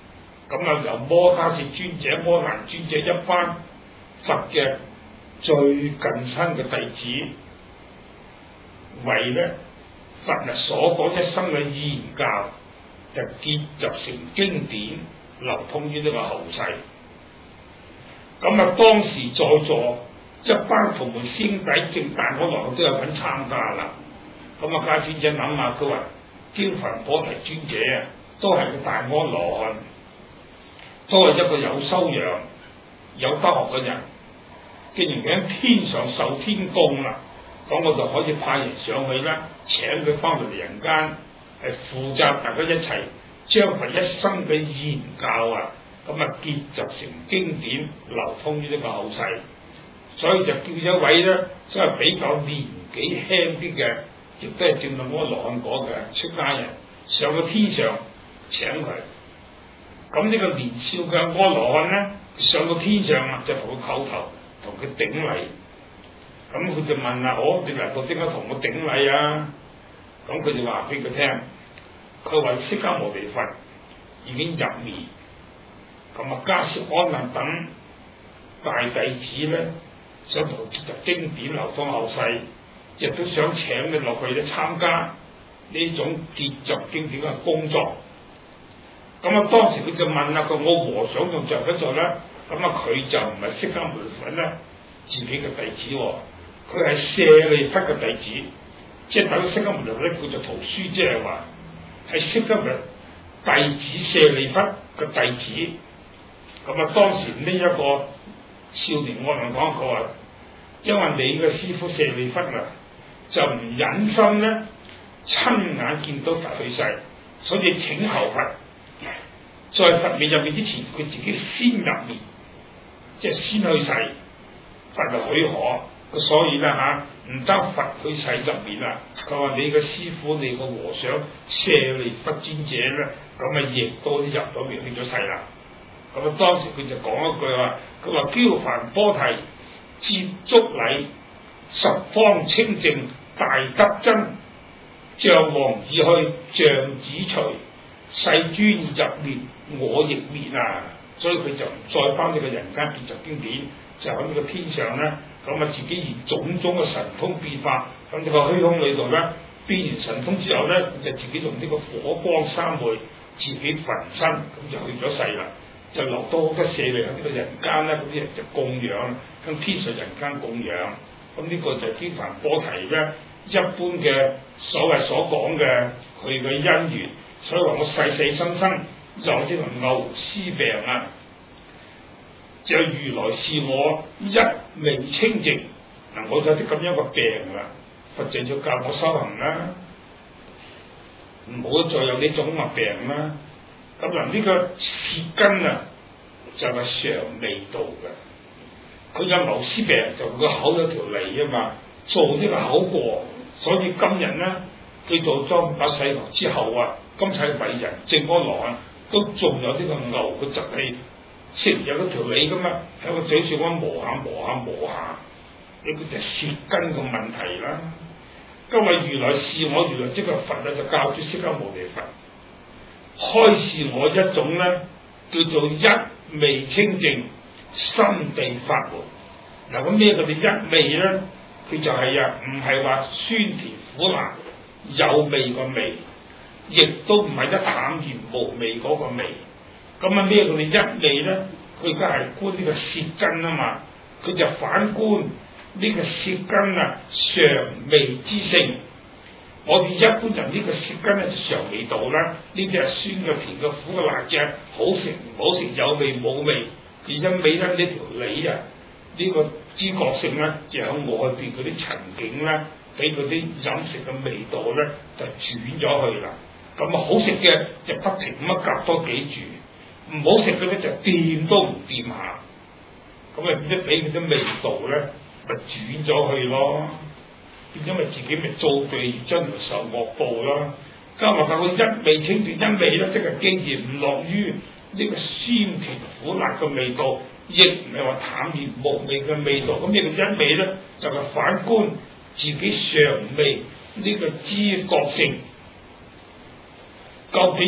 [SPEAKER 1] 咁啊由摩卡氏尊者、摩難尊者一班佛嘅最近身嘅弟子，為咧佛啊所講一生嘅言教，就結集成經典，流通於呢個後世。咁啊當時在座一班同門師兄弟正大阿羅漢都有份參加啦。咁啊迦尊者諗下，佢話焦凡波提尊者啊，都係個大阿羅漢，都係一個有修養、有德學嘅人。既然佢喺天上受天供啦，咁我就可以派人上去啦，請佢翻嚟人間，係負責大家一齊將佢一生嘅言教啊，咁啊結集成經典，流通於呢個後世。所以就叫一位咧，即係比較年紀輕啲嘅，亦都係證到阿羅漢果嘅出家人上到天上請佢。咁呢個年少嘅阿羅漢咧，上到天上啊，就同佢叩頭，同佢頂禮。咁佢就問啦：我你能夠點解同我頂禮啊？咁佢就話俾佢聽，佢話釋迦牟尼佛已經入滅，咁啊迦葉安那等大弟子咧，想同佢結集經典流通後世，亦都想請你落去咧參加呢種結集經典嘅工作。咁啊當時佢就問啦：佢我和尚仲着緊做咧？咁啊佢就唔係釋迦牟尼佛咧自己嘅弟子喎，佢係舍利弗嘅弟子，即係等釋迦牟尼佛咧叫做徒孫，即係話係釋迦牟尼弟子舍利弗嘅弟子。咁啊當時呢一個少年阿羅漢講，佢話因為你嘅師父舍利弗啊，就唔忍心咧親眼見到佛去世，所以請求佛在佛未入滅之前，佢自己先入滅，即係先去世，佛就許可。所以咧嚇，唔得佛去世入滅啦。佢話你嘅師父、你個和尚舍利弗尊者咧，咁啊亦都入咗滅去咗世啦。咁啊當時佢就講一句話，佢話憍梵波提接足禮，十方清淨大德真，象王已去，象子除，世尊入滅，我亦滅啊！所以佢就唔再翻呢個人間結集經典，就喺呢個天上咧，咁啊自己以種種嘅神通變化，喺呢個虛空裏度咧變完神通之後咧，就自己用呢個火光三昧自己焚身，咁就去咗世啦。就落到好多舍利喺呢個人間咧，嗰啲人就供養，向天上人間供養。咁呢個就係憍梵波提咧一般嘅所謂所講嘅佢嘅因緣。所以話我世世生生有呢個牛屍病啊，就如來是我一味清淨。嗱，我有啲咁樣嘅病啦，佛就要教我修行啦，唔好再有呢種嘅病啦。咁嗱，呢個舌根啊，就係常味道嘅。佢有牛屍病，就佢個口有條脷啊嘛，做呢個口過，所以今日咧，佢做咗五百世頭之後啊，今世偉人證阿羅漢都仲有呢個牛嘅習氣，食有嗰條脷噶嘛，喺個嘴上咁磨下磨下磨下，呢個就舌根嘅問題啦。今日如來是我，如來即係佛啊，就教主釋迦牟尼佛。開示我一種咧，叫做一味清淨心地法門。嗱，咁咩叫做一味咧？佢就係啊，唔係話酸甜苦辣有味個味，亦都唔係一淡然無味嗰個味。咁啊咩叫做一味咧？佢而家係觀呢個舌根啊嘛，佢就反觀呢個舌根啊常味之性。我哋一般人呢個舌根咧就常味道啦，呢啲係酸嘅、甜嘅、苦嘅、辣嘅，好食唔好食，有味冇味。而因為咧呢條脷啊，呢、這個知覺性咧，就喺外邊嗰啲塵境咧，俾嗰啲飲食嘅味道咧就轉咗去啦。咁啊好食嘅就不停咁夾多幾住，唔好食嘅咧就掂都唔掂下。咁啊變咗俾嗰啲味道咧咪轉咗去咯。因為自己咪造罪而將來受惡報啦，加埋佢一味清淨一味咧，即係既然唔落於呢個酸甜苦辣嘅味道，亦唔係話淡然無味嘅味道。咁呢個一味咧就係、是、反觀自己常味呢個知覺性，究竟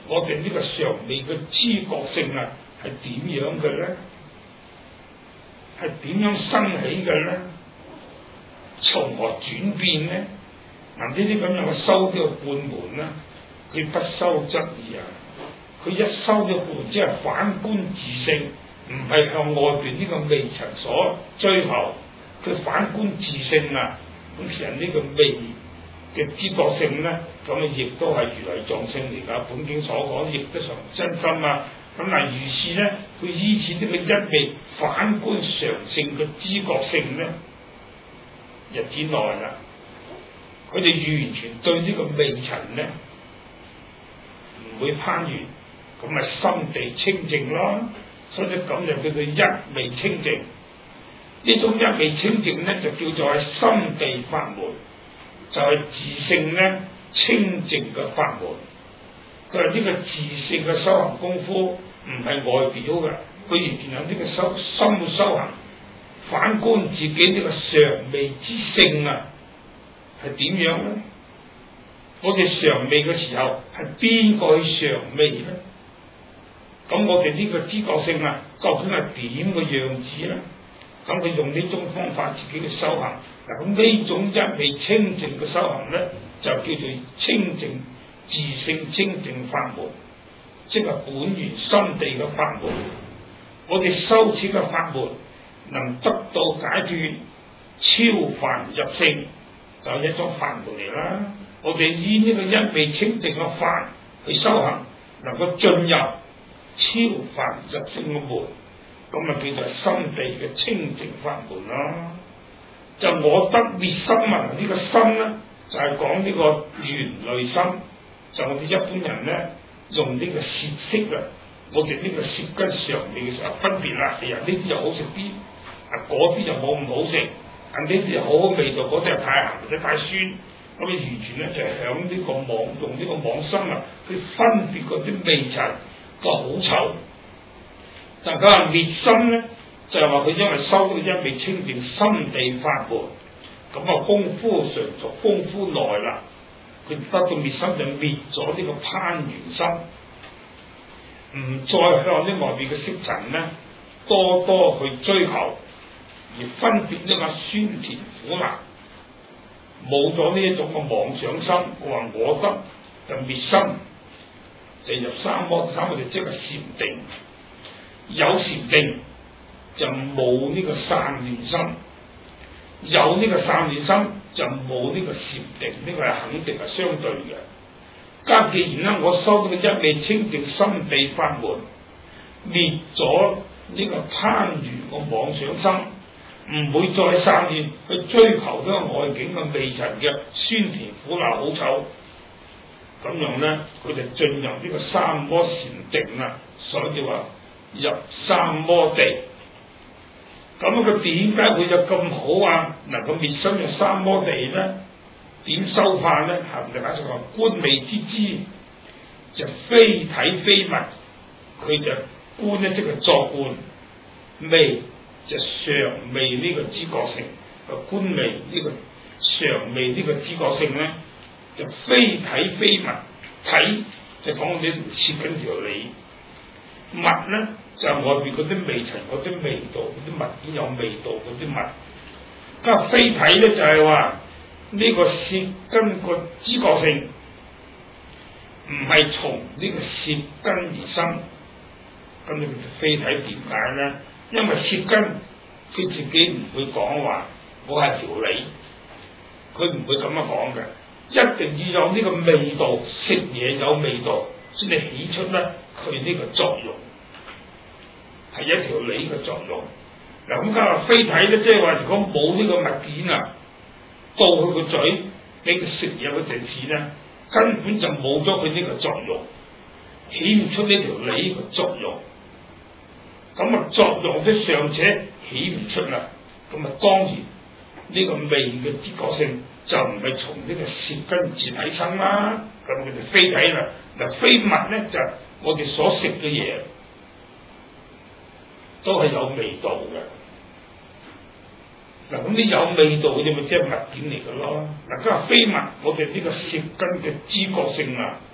[SPEAKER 1] 我哋呢個嘗味嘅知覺性啊係點樣嘅咧？係點樣生起嘅咧？從何轉變咧？嗱，呢啲咁樣嘅修呢個半門啦，佢不修則已啊！佢一修咗半門，即係反觀自性，唔係向外邊呢個味塵所追求，佢反觀自性啊！咁其實呢個味嘅知覺性咧，咁啊亦都係如來藏性嚟㗎。本經所講，亦都常真心啊！咁嗱，如是咧，佢依此呢個一味反觀常性嘅知覺性咧，日子耐啦，佢哋完全對呢個味塵咧唔會攀緣，咁咪心地清淨咯。所以咁就叫做一味清淨。呢種一味清淨咧，就叫做係心地法門，就係、是、自性咧清淨嘅法門。佢話呢個自性嘅修行功夫唔係外表嘅，佢完全有呢個修心嘅修行，反觀自己呢個常味之性啊，係點樣咧？我哋常味嘅時候係邊個去常味咧？咁我哋呢個知覺性啊，究竟係點個樣子咧？咁佢用呢種方法自己嘅修行，嗱咁呢種一味清淨嘅修行咧，就叫做清淨自性清淨法門，即係本源心地嘅法門。我哋修此嘅法門，能得到解脫、超凡入聖，就係一種法門嚟啦。我哋以呢個一味清淨嘅法去修行，能夠進入超凡入聖嘅門。咁咪叫做心地嘅清淨法門咯。就我得滅心啊！呢、這個心咧就係講呢個緣類心。就我哋一般人咧用呢個舌識啊，我哋呢個舌根嘗味嘅時候分別啦。哎呀，呢啲就好食啲，啊嗰啲就冇咁好食。啊呢啲就好好味道，嗰啲係太鹹或者太酸。咁啊完全咧就係響呢個妄用呢個妄心啊，去分別嗰啲味塵個好臭。但佢話滅心咧，就係話佢因為修到一味清淨心地法門，咁啊功夫純熟，功夫耐啦，佢得到滅心就滅咗呢個攀緣心，唔再向啲外邊嘅色塵咧多多去追求，而分別呢個酸甜苦辣，冇咗呢一種嘅妄想心。我話我得就滅心，就入三摩，三摩就即係禪定。有禪定就冇呢個散亂心，有呢個散亂心就冇呢個禪定，呢、這個係肯定係相對嘅。咁既然咧，我修到嘅一味清淨心地法門，滅咗呢個攀緣個妄想心，唔會再散亂去追求呢個外境嘅味塵嘅酸甜苦辣好臭，咁樣咧佢就進入呢個三摩禪定啦。所以話入三摩地，咁佢點解會有咁好啊？能夠滅心入三摩地咧？點修法咧？行就解釋話觀味之知，就非體非物，佢就觀咧即係作觀，味就常味呢個知覺性，個觀味呢個常味呢個知覺性咧，就非體非物，體就講你切緊條脷，物咧。就係外邊嗰啲味塵、嗰啲味道、嗰啲物件有味道嗰啲物，咁非體咧就係話呢個舌根個知覺性唔係從呢個舌根而生，咁你非體點解咧？因為舌根佢自己唔會講話我係條脷，佢唔會咁樣講嘅，一定要有呢個味道，食嘢有味道先至起出咧佢呢個作用。係一條脷嘅作用。嗱咁家話非體咧，即係話如果冇呢個物件啊，到佢個嘴俾佢食嘢嗰陣時咧，根本就冇咗佢呢個作用，起唔出呢條脷嘅作用。咁啊作用都尚且起唔出啦，咁啊當然呢個味嘅知覺性就唔係從呢個舌根自體生啦。咁佢哋非體啦。嗱非物咧就係我哋所食嘅嘢。都係有味道嘅。嗱咁啲有味道嘅嘢咪即係物件嚟嘅咯。嗱，家下非物，我哋呢個舌根嘅知覺性啊，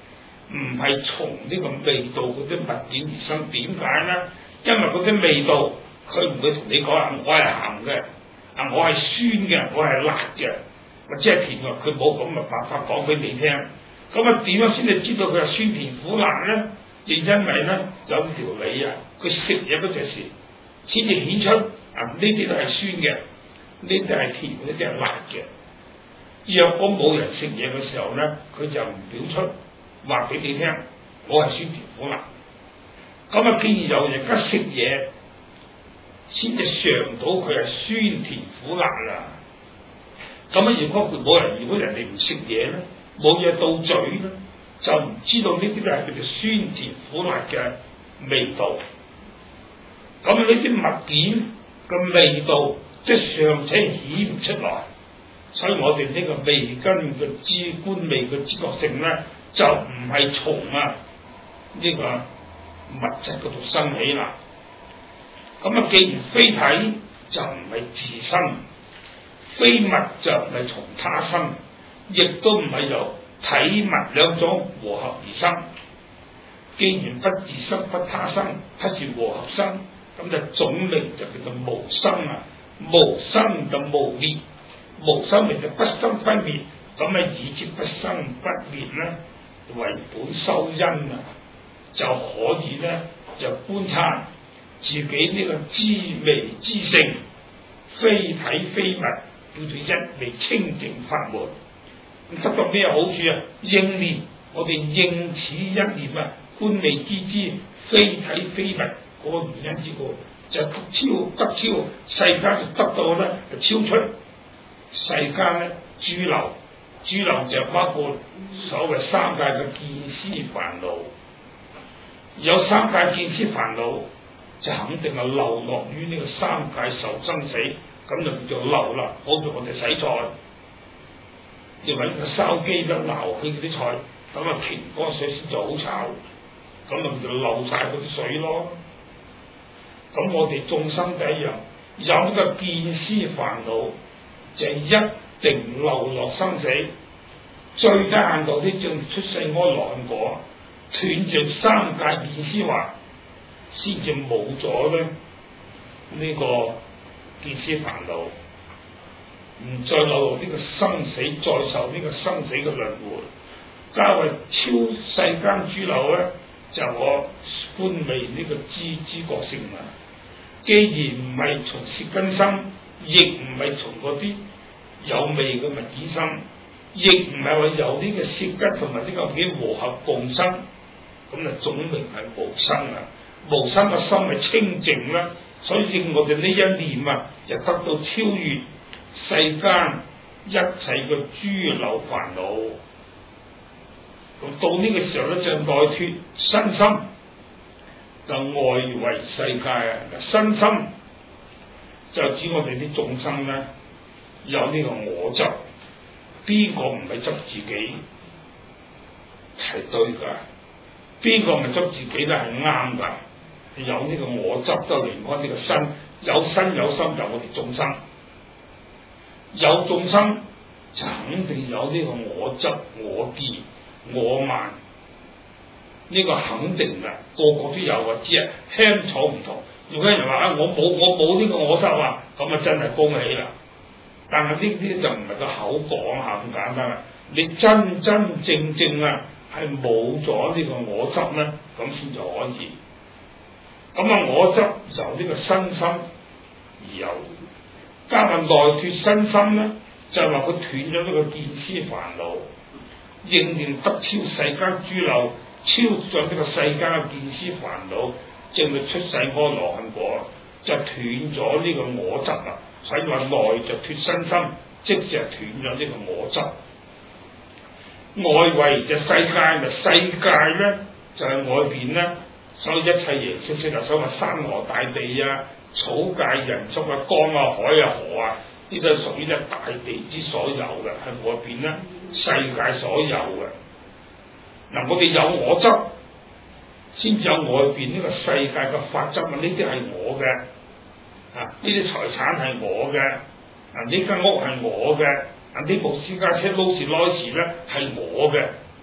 [SPEAKER 1] 唔係從呢個味道嗰啲物件而生。點解呢？因為嗰啲味道佢唔會同你講啊，我係鹹嘅，啊我係酸嘅，我係辣嘅，或者係甜嘅，佢冇咁嘅辦法講俾你聽。咁啊點樣先至知道佢係酸甜苦辣呢？就因為咧有條脷啊，佢食嘢嗰陣時先至顯出啊呢啲都係酸嘅，呢啲係甜，呢啲係辣嘅。若果冇人食嘢嘅時候咧，佢就唔表出話俾你聽，我係酸甜苦辣。咁啊，既然有人家食嘢，先至嘗到佢係酸甜苦辣啦。咁啊，如果冇人，如果人哋唔食嘢咧，冇嘢到嘴咧，就唔知道呢啲都係叫做酸甜苦辣嘅味道。咁呢啲物件嘅味道即係尚且顯唔出來，所以我哋呢個味根嘅知觀味嘅知覺性咧，就唔係從啊呢個物質嗰度生起啦。咁啊，既然非體就唔係自身，非物就唔係從他生，亦都唔係由體物兩種和合而生。既然不自生不他生，不是和合生，咁就總名就叫做無生啊！無生就無滅，無生命就不生不滅，咁啊以之不生不滅咧，為本修因啊，就可以咧就觀察自己呢個知味知性，非體非物，叫做一味清淨法門。咁得到咩好處啊？應念，我哋應此一念啊，觀味知之，非體非物，嗰、那個原因之故就得超得超世間就得到咧，就超出世間咧諸流，諸流就包括所謂三界嘅見思煩惱。有三界見思煩惱，就肯定係流落於呢個三界受生死，咁就叫做流啦。好似我哋洗菜，要揾個筲箕咧撈起嗰啲菜，咁啊乾乾水先就好炒，咁啊就流晒嗰啲水咯。咁我哋眾生就一樣，有呢個見思煩惱，就一定流落生死。最低限度啲正出世阿羅漢果，斷絕三界見思惑，先至冇咗咧呢個見思煩惱，唔再流落呢個生死，再受呢個生死嘅輪迴。加為超世間諸流咧，就我觀味呢個知知覺性啊。既然唔係從舌根生，亦唔係從嗰啲有味嘅物件生，亦唔係話由呢個舌根同埋呢個幾和合共生，咁啊總名係無生啊！無生嘅心係清淨啦，所以我哋呢一念啊，就得到超越世間一切嘅諸流煩惱。咁到呢個時候咧，就內脫身心，就外為世界啊！身心就指我哋啲眾生咧，有呢個我執，邊個唔係執自己係對㗎？邊個唔係執自己咧係啱㗎？有呢個我執都離唔開呢個身，有身有心就我哋眾生，有眾生就肯定有呢個我執、我見、我慢。呢個肯定嘅，個個都有啊，只係輕重唔同。如果有人話啊，我冇我冇呢個我執啊，咁啊真係恭喜啦！但係呢啲就唔係個口講下咁簡單啦，你真真正正啊係冇咗呢個我執咧，咁先就可以。咁啊，我執由呢個身心而有，加埋內脫身心咧，就係話佢斷咗呢個見思煩惱，應念得超世間諸流。超上呢個世間嘅見思煩惱，正係出世阿羅漢果，就斷咗呢個我執啦。所以話內就脫身心，即係斷咗呢個我執。外圍就世界，咪世界咧就係、是、外邊咧，所以一切形色色就所謂山河大地啊、草界人畜啊、江啊、海啊、河啊，呢都係屬於咧大地之所有嘅，係外邊咧世界所有嘅。嗱，我哋有我執，先至有外邊呢個世界嘅法則啊！呢啲係我嘅，啊呢啲財產係我嘅，啊呢間屋係我嘅，啊呢部私家車勞斯萊斯咧係我嘅，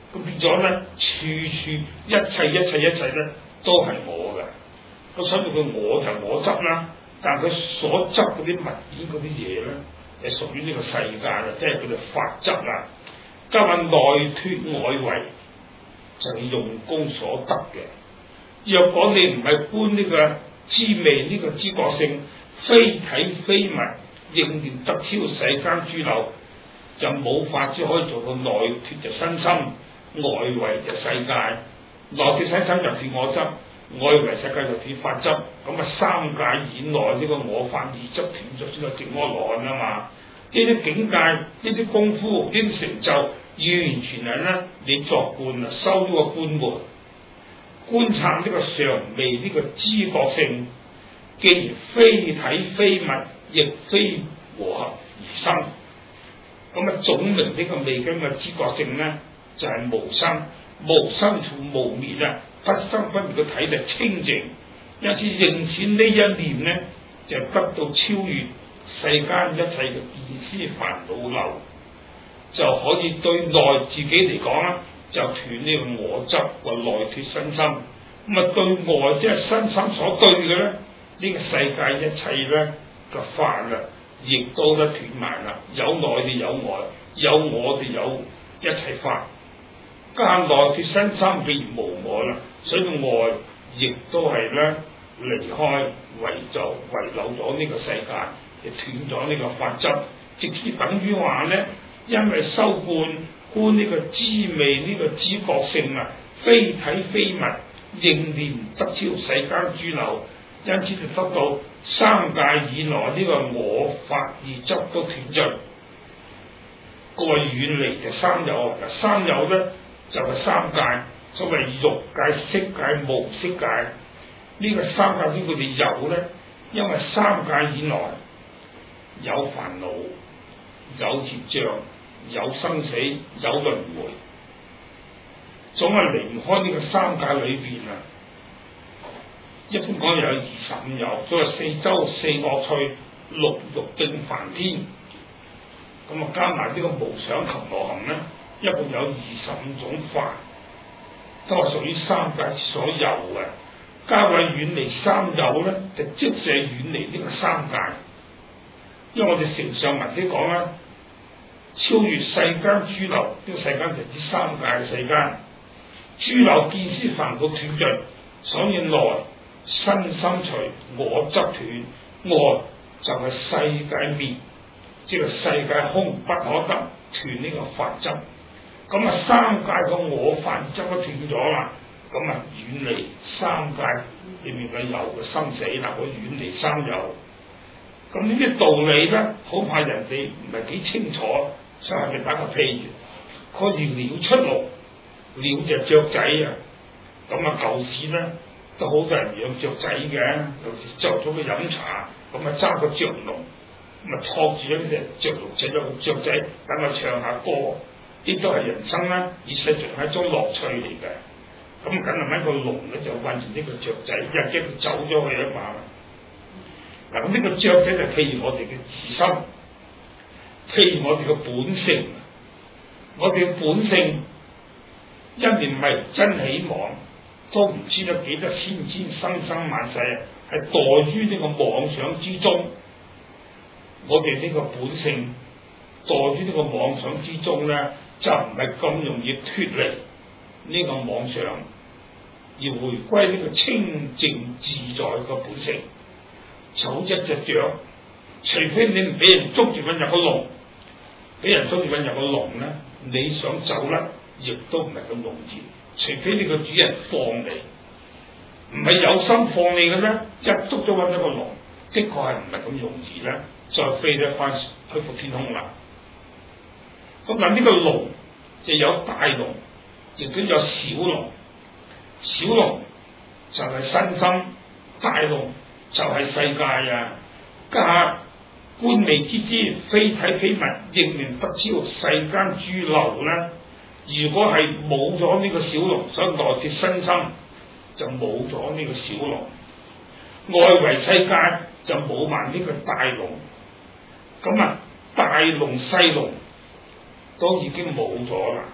[SPEAKER 1] 咁變咗咧，處處一切一切一切咧都係我嘅。咁所以佢我就我執啦，但係佢所執嗰啲物件嗰啲嘢咧，係屬於呢個世界啦，即係佢哋法則啦。今日內脱外為就係用功所得嘅。若果你唔係觀呢個知味呢、呢個知覺性，非體非物，應念得超世間諸流，就冇法子可以做到內脱就身心，外為就世界。內脱身心就係我執，外為世界就係法執。咁啊三界以內呢個我法二執斷咗先係淨阿羅漢啊嘛。呢啲境界、呢啲功夫、呢啲成就，完全係咧你作觀啊，收咗個觀門，觀察呢個常味呢個知覺性，既然非體非物，亦非和合而生，咁啊總明呢個味根嘅知覺性咧，就係、是、無生，無生處無滅啊，不生不滅嘅體力清淨，因此認此呢一念咧，就得到超越世間一切嘅見思煩惱流，就可以對內自己嚟講啦，就斷呢個我執或內脱身心。咁啊對外即係身心所對嘅咧，呢、這個世界一切咧嘅法啊，亦都得斷埋啦。有內哋有外，有我哋有一切法。加內脱身心既然無我啦，所以外亦都係咧離開為就遺漏咗呢個世界。就斷咗呢個法執，直至等於話咧，因為修觀觀呢個知味呢、這個知覺性啊，非體非物，應念得超世間諸流，因此就得到三界以內呢個我法二執都斷盡。各位遠離就三有啊，三有咧就係、是、三界，所謂欲界、色界、無色界。呢、這個三界點佢哋有咧？因為三界以內有煩惱、有業障、有生死、有輪迴，總係離唔開呢個三界裏邊啊！一般講有二十五有，所謂四洲、四惡趣、六欲境、梵天，咁啊加埋呢個無想及羅行咧，一共有二十五種法，都係屬於三界所有嘅。加為遠離三有咧，就即係遠離呢個三界。因為我哋承上文啲講啦，超越世間諸流，呢、這個世間就指三界嘅世間，諸流見思煩惱斷盡，所以內身心除我執斷，外就係世界滅，即係世界空不可得，斷呢個法執。咁啊三界個我法執都斷咗啦，咁啊遠離三界裏面嘅有嘅生死啦，可以遠離三有。咁呢啲道理咧，好怕人哋唔係幾清楚，所以係咪打個譬如，佢要鳥出籠，鳥隻雀仔啊，咁啊舊時咧都好多人養雀仔嘅，尤其朝早去飲茶，咁啊揸個雀籠，咁啊托住一隻雀籠仔，有個雀仔等佢唱下歌，呢都係人生啦，以世俗係一種樂趣嚟嘅。咁梗係喺個籠咧就困住呢個雀仔，一驚佢走咗去啊嘛。嗱，咁呢個雀仔就譬如我哋嘅自心，譬如我哋嘅本性，我哋嘅本性一念迷真起妄，都唔知得幾多千千生生萬世啊，係墮於呢個妄想之中。我哋呢個本性墮於呢個妄想之中咧，就唔係咁容易脫離呢個妄想，而回歸呢個清淨自在嘅本性。就好似一隻雀，除非你唔俾人捉住搵入個籠，俾人捉住搵入個籠咧，你想走甩，亦都唔係咁容易。除非你個主人放你，唔係有心放你嘅咧，一捉咗搵咗個籠，的確係唔係咁容易咧，再飛得翻去復天空啦。咁但呢個籠就有大籠，亦都有小籠，小籠就係身心，大籠就係世界啊！加觀味之知，非體非物，應念得超世間諸流咧。如果係冇咗呢個小籠，所以內脱身心就冇咗呢個小籠，外圍世界就冇埋呢個大籠。咁啊，大籠細籠都已經冇咗啦。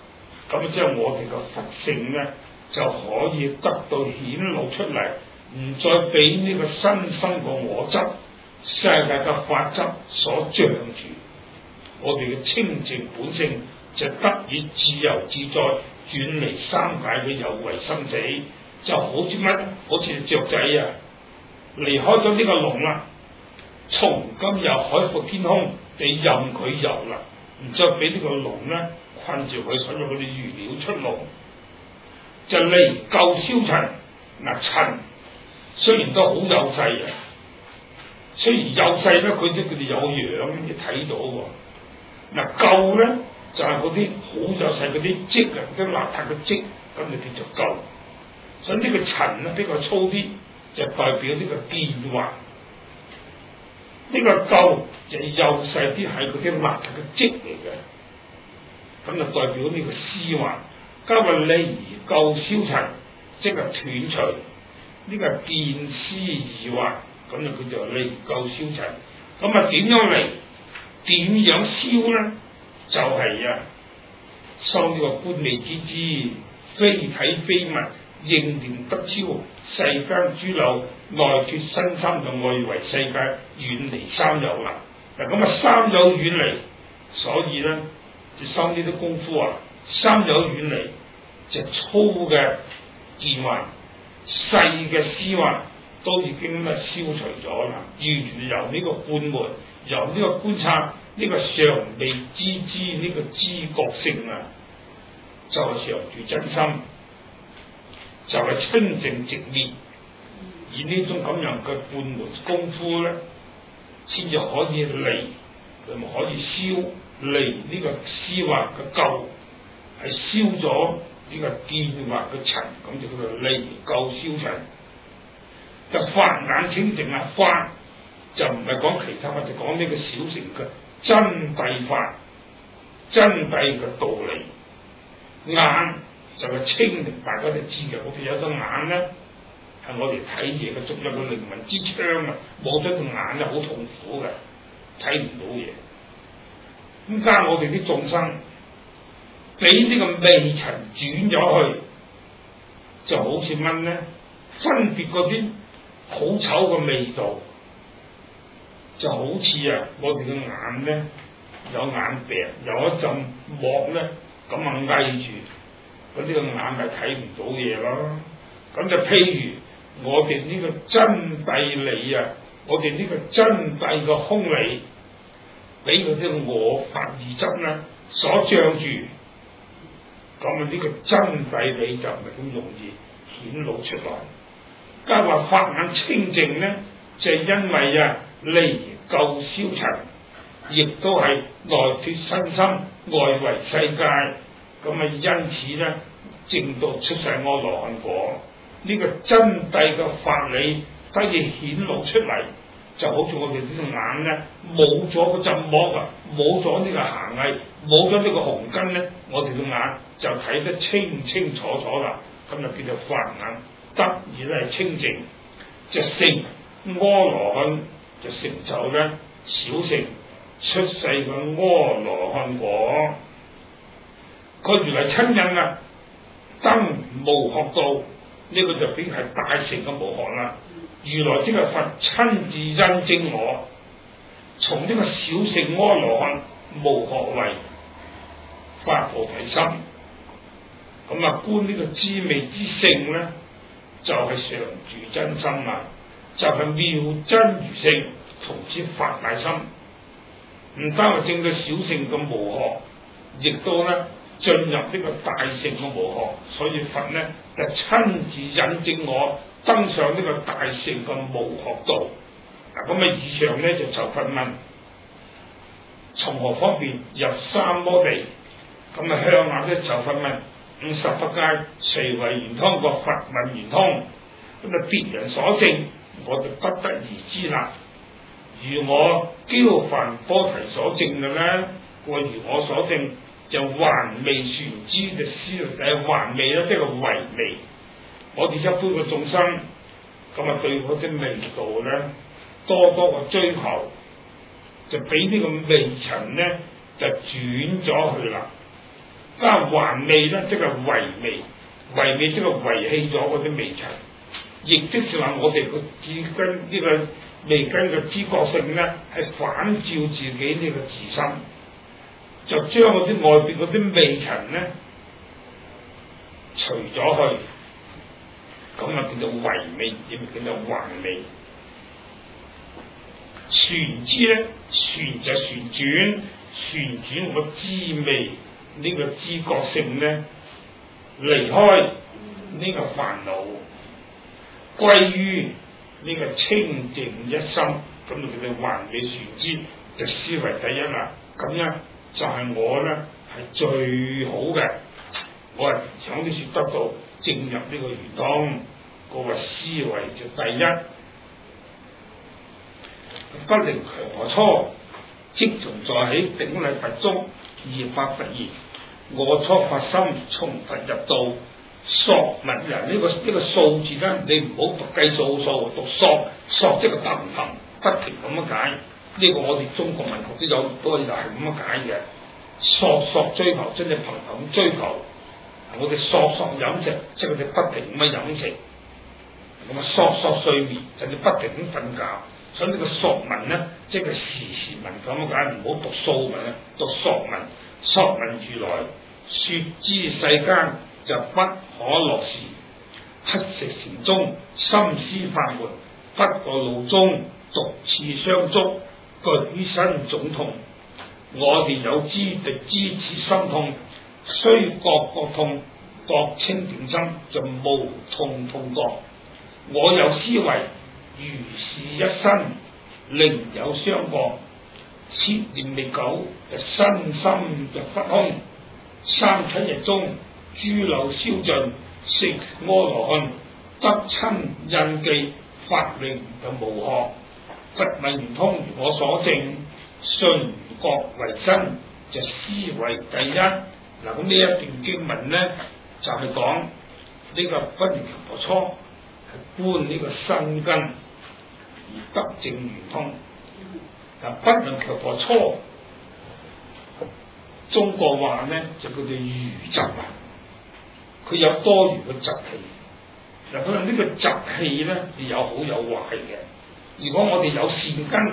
[SPEAKER 1] 咁即係我哋嘅佛性咧就可以得到顯露出嚟，唔再俾呢個新生嘅我執、世界嘅法則所障住，我哋嘅清淨本性就得以自由自在，遠離三界嘅有為生死，就好似乜？好似雀仔啊，離開咗呢個籠啦，從今又海闊天空，你任佢游啦，唔再俾呢個籠咧困住佢，所以佢哋如鳥出籠，就離垢消塵。嗱，塵雖然都好有勢嘅，雖然有勢咧，佢都佢哋有樣，你睇到喎。嗱，垢咧就係嗰啲好有勢嗰啲積啊，啲邋遢嘅積，咁就叫做垢。所以呢個塵咧比較粗啲，就代表呢個變幻。呢個垢就幼細啲，係嗰啲邋遢嘅積嚟嘅，咁就代表呢個絲滑。加個離垢消塵，即係斷除呢個見絲疑惑，咁就叫做離垢消塵。咁啊點樣嚟？點樣消咧？就係、是、啊，修呢個觀微知之，非體非物，應念得超，世間諸漏，內脫身心嘅外圍世界，遠離三有啦。嗱咁啊，三有遠離，所以咧就修呢啲功夫啊，三有遠離，就粗嘅見幻、細嘅思惑都已經咧消除咗啦。完全由呢個觀門，由呢個觀察。呢個常未知之呢個知覺性啊，就係、是、常住真心，就係、是、清淨直滅。以呢種咁樣嘅半門功夫咧，先至可以離，同埋可以消離呢個思惑嘅垢，係消咗呢個見惑嘅塵，咁就叫做離垢消塵。就法眼清淨啊，法就唔係講其他，就講呢個小乘嘅真諦法、真諦嘅道理。眼就係清明，大家都知嘅。我哋有對眼咧，係我哋睇嘢嘅，仲有個靈魂之窗啊！冇咗對眼咧，好痛苦嘅，睇唔到嘢。咁加我哋啲眾生，俾呢個微塵轉咗去，就好似乜咧？分別嗰啲好醜嘅味道。就好似啊，我哋嘅眼咧有眼病，有一陣膜咧咁啊翳住，嗰啲個眼咪睇唔到嘢咯。咁就譬如我哋呢個真諦理啊，我哋呢個真諦嘅空理，俾嗰啲我法二執咧所障住，咁啊呢個真諦理就唔係咁容易顯露出來。加話法眼清淨咧，就係、是、因為啊。離垢消塵，亦都係內脫身心，外為世界。咁啊，因此咧，證到出世阿羅漢果。呢、這個真諦嘅法理得以顯露出嚟，就好似我哋呢隻眼咧，冇咗嗰陣膜啊，冇咗呢個瑕翳，冇咗呢個紅根咧，我哋嘅眼就睇得清清楚楚啦。咁就叫做法眼，得以咧清淨，就成阿羅漢。就成就咧小乘出世嘅阿羅漢果，佢原來親引啊，登無學道，呢、這個就變係大乘嘅無學啦。如來即係佛親自印證我，從呢個小乘阿羅漢無學為發菩提心，咁啊觀呢個知味之性咧，就係、是、常住真心啊！就係妙真如性，從此發大心，唔單係證到小乘嘅無學，亦都咧進入呢個大乘嘅無學。所以佛咧就親自引證我登上呢個大乘嘅無學道。嗱，咁啊以上咧就就佛問，從何方便入三摩地？咁啊向下咧就佛問，五十法界誰為圓通？個佛問圓通，咁啊別人所證。我就不得而知啦。如我憍梵波提所證嘅咧，我如我所證就還未傳知就思誒還未咧，即係為未。我哋一般嘅眾生咁啊，對嗰啲味道咧多多嘅追求，就俾呢個味塵咧就轉咗去啦。 加還未咧，即係遺味，遺味即係遺棄咗嗰啲微塵，亦即是話我哋個知根呢個微根嘅知覺性咧，係反照自己呢個自身，就將嗰啲外邊嗰啲微塵咧除咗去，咁啊叫做遺味，亦叫做還味。旋之咧，旋就旋轉，旋轉個知味呢個知覺性咧，離開呢個煩惱，歸於呢個清淨一心，咁就叫做還味旋之，就思維第一啦。咁咧就係我咧係最好嘅，我係想啲説得到正入呢個圓通，嗰個思維就第一。不靈強我初，即存在喺頂禮佛中而發佛言：我初發心，從佛入道。索文人呢個呢、這個數字咧，你唔好讀計數數，讀索索即係騰騰不停咁樣解。呢、這個我哋中國文學都有，都係就係咁樣解嘅。索索追求，真係頻頻追求。我哋索索飲食，即係佢哋不停咁樣飲食。咁啊，索索睡眠，就係不停咁瞓覺。所以呢個索文咧，即係時時文咁解，唔好讀數文啊，讀索文。索文如來説知世間就不可樂事，乞食禪中心思法門，不過路中獨自相觸，舉身總痛。我哋有知敵知此心痛，雖覺覺痛，覺清淨心就無痛痛覺。我有思維，如是一身，另有相覺，切念未久，就身心就不空。三七日中，諸漏消盡，食阿羅漢，得親印記，法令就無學。佛問圓通如我所證，信覺為真，就思維第一。嗱，咁呢一段經文咧，就係講呢個不靈強婆初係觀呢個身根而得證圓通。嗱，不靈強婆初，中國話咧就叫做餘習啊，佢有多餘嘅習氣。嗱，佢話呢個習氣咧，有好有壞嘅。如果我哋有善根，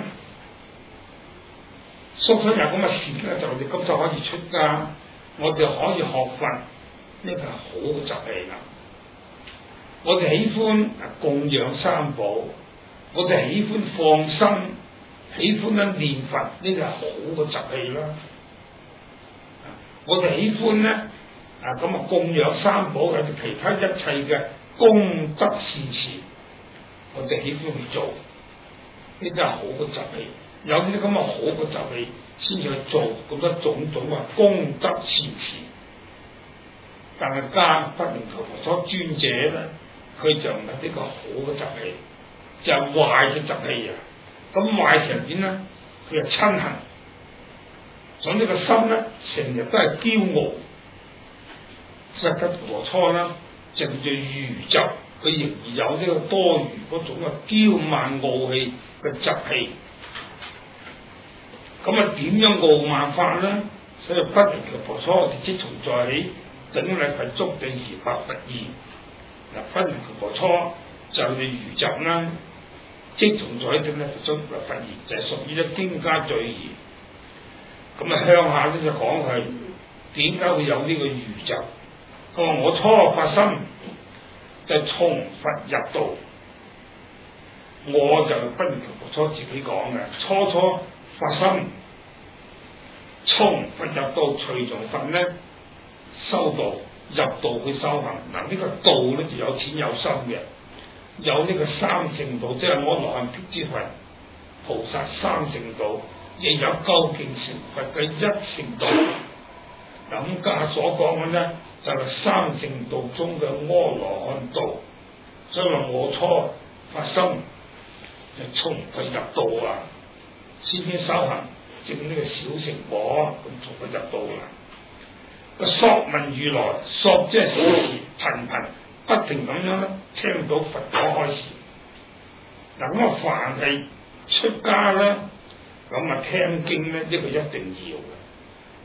[SPEAKER 1] 宿生有咁嘅善根，就我哋今世可以出家，我哋可以學佛，呢個係好嘅習氣啦。我哋喜歡供養三寶，我哋喜歡放生，喜歡咧念佛，呢個係好嘅習氣啦。我哋喜歡咧啊咁啊供養三寶嘅其他一切嘅功德善事，我哋喜歡去做，呢啲係好嘅習氣。有啲咁嘅好嘅習氣，先至去做咁多種種嘅功德善事。但係家不靈強婆初尊者咧，佢就唔係呢個好嘅習氣，就係壞嘅習氣啊！咁壞成點咧？佢係嗔恨。所以呢個心咧，成日都係驕傲，不靈強婆初啦，就叫做餘習，佢仍然有呢個多餘嗰種嘅驕慢傲氣嘅習氣。咁啊，點樣傲慢法咧？所以不靈強婆初，即從在起頂禮佛足地而發佛言。嗱，不靈強婆初就係餘習啦，即從在起頂禮佛足而發佛言，就係屬於咧經家序言。咁啊，向下咧就講佢點解會有呢個餘習？佢話我初發心就從佛入道，我就不靈強婆初自己講嘅，初初發心從佛入道，隨從佛咧修道，入道去修行。嗱，呢個道咧就有淺有深嘅，有呢個三乘道，即係阿羅漢辟支佛、菩薩三乘道。亦有究竟成佛嘅一乘道，咁家所講嘅咧就係、是、三乘道中嘅阿羅漢道。所以話我初發心就從佛入道啊，先先修行證呢個小乘果，咁從佛入道啦。個索聞如來，索即係時時頻頻不停咁樣咧聽到佛果開示。嗱，咁啊凡係出家咧。咁啊，聽經咧，呢個一定要嘅。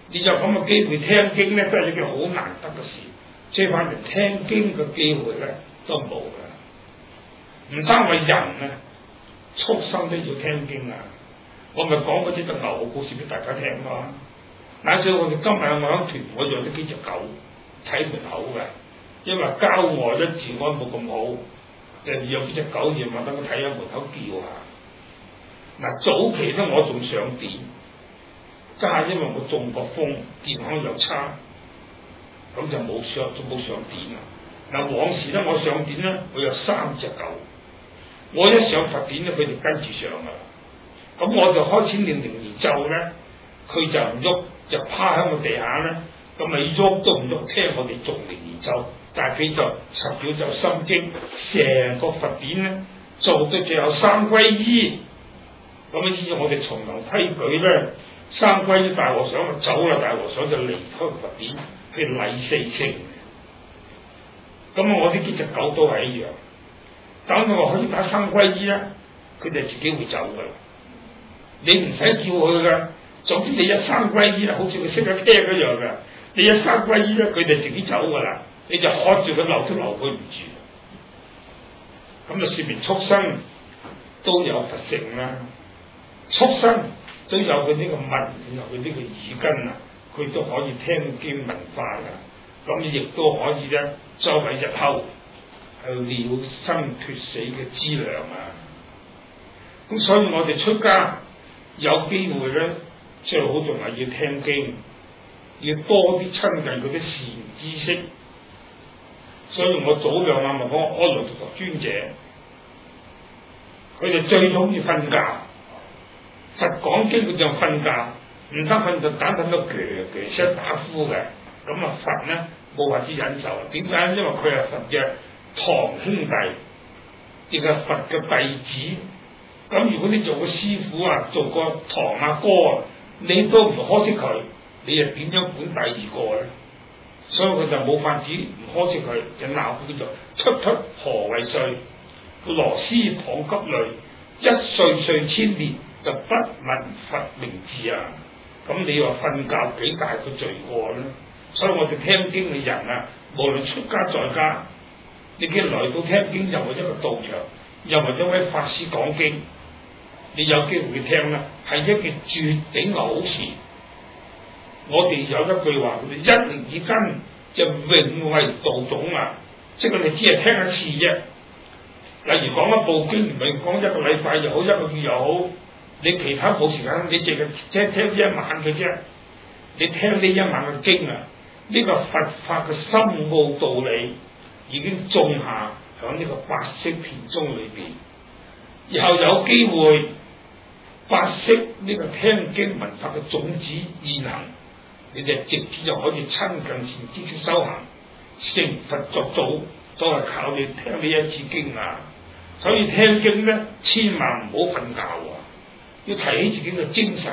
[SPEAKER 1] 你有咁嘅機會聽經咧，都係一件好難得嘅事。追翻嚟聽經嘅機會咧都冇嘅。唔單為人啊，畜生都要聽經啊！我咪講嗰啲個牛嘅故事俾大家聽咯。嗱，所以我哋今日我喺屯門，我養咗幾隻狗睇門口嘅，因為郊外咧治安冇咁好，就養幾隻狗夜晚等佢睇下門口叫下。嗱，早期咧我仲上電，家下因為我中過風，健康又差，咁就冇上就冇上電啦。嗱，往時咧我上電咧，我有三隻狗，我一上佛電咧，佢哋跟住上噶啦。咁我就開始念靈兒咒咧，佢就唔喐，就趴喺個地下咧，咁咪喐都唔喐，聽我哋做靈兒咒。但係佢就十秒就心經，成個佛典咧做到最後三歸依。咁啊，依我哋叢林規矩咧，三歸依大和尚就走啦，大和尚就離開佛典去禮四聖。咁啊，我呢幾隻狗都係一樣。等我話可以打三歸依咧，佢哋自己會走噶啦。你唔使叫佢噶，總之你一三歸依啦，好似佢識得聽一樣噶。你一三歸依咧，佢哋自己走噶啦，你就喝住佢留都留佢唔住。咁就說明畜生都有佛性啦，畜生都有佢呢個文，有佢呢個耳根啊，佢都可以聽經聞法噶。咁亦都可以咧，作為日後係了生脱死嘅資糧啊。咁所以我哋出家。有機會咧，最好仲係要聽經，要多啲親近嗰啲善知識。所以我早兩晚咪講阿羅陀尊者，佢哋最中意瞓覺。佛講經佢就瞓覺，唔得瞓就打瞓到鋸鋸聲打呼嘅。咁啊佛咧冇法子忍受，點解？因為佢係佛嘅堂兄弟，亦係佛嘅弟子。咁如果你做個師傅啊，做個堂阿哥啊，你都唔呵斥佢，你又點樣管第二個咧？所以佢就冇法子唔呵斥佢，就鬧佢叫做出出何為歲，螺絲綁急累，一歲歲千年就不聞佛名字啊！咁你話瞓覺幾大個罪過咧？所以我哋聽經嘅人啊，無論出家在家，你既然來到聽經，又或者一個道場，又或者一位法師講經。你有機會去聽啦，係一件絕頂嘅好事。我哋有一句話，佢哋一靈耳根就永為道種啊！即係你只係聽一次啫。例如講一部經，唔係講一個禮拜又好，一個月又好，你其他冇時間，你淨係聽聽呢一晚嘅啫。你聽呢一晚嘅經啊，呢、這個佛法嘅深奧道理已經種下響呢個八識田中裏邊。以後有機會。八識呢個聽經聞法嘅種子現行，你就直接就可以親近善知識修行，成佛作祖，都係靠你聽呢一次經啊！所以聽經咧，千萬唔好瞓覺啊，要提起自己嘅精神。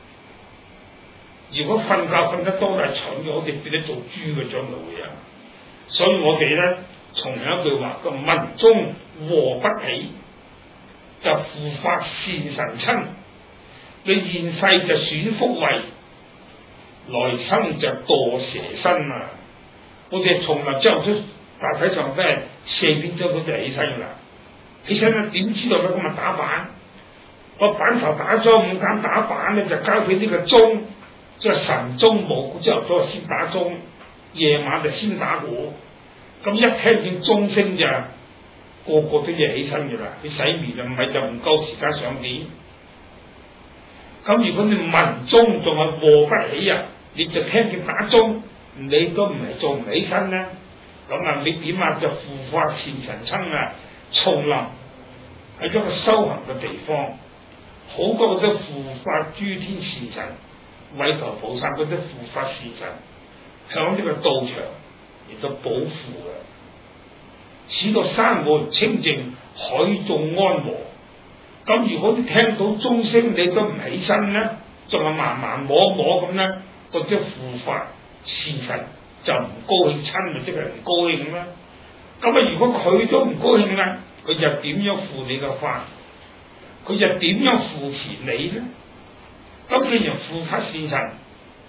[SPEAKER 1] 如果瞓覺瞓得多係蠢嘅，我哋變得做豬嘅將來會啊！所以我哋咧，從有一句話個文中和不起，就護法善神親。你現世就選福位，來生就墮蛇身啊！我哋從來朝頭早大體上都係四點鐘佢就起身噶啦，起身咧點知道咧？咁啊打板，個板頭打咗五間打板咧，就交俾呢個鐘，即係晨鐘冇，朝頭早先打鐘，夜晚就先打鼓。咁一聽見鐘聲就個個都要起身噶啦，你洗面啊，唔係就唔夠時間上電。咁如果你聞鐘仲係和不起啊，你就聽見打鐘，你都唔係做唔起身咧。咁啊，你點啊？就護法善神親啊！叢林係一個修行嘅地方，好多嗰啲護法諸天善神、韋陀菩薩嗰啲護法善神，響呢個道場亦都保護嘅，使到山門清淨，海眾安和。咁如果你聽到鐘聲你都唔起身咧，仲係慢慢摸摸咁咧，嗰啲護法善神就唔高興，親咪即係唔高興啦。咁啊，如果佢都唔高興啦，佢就點樣護你嘅法？佢就點樣扶持你咧？咁既然護法善神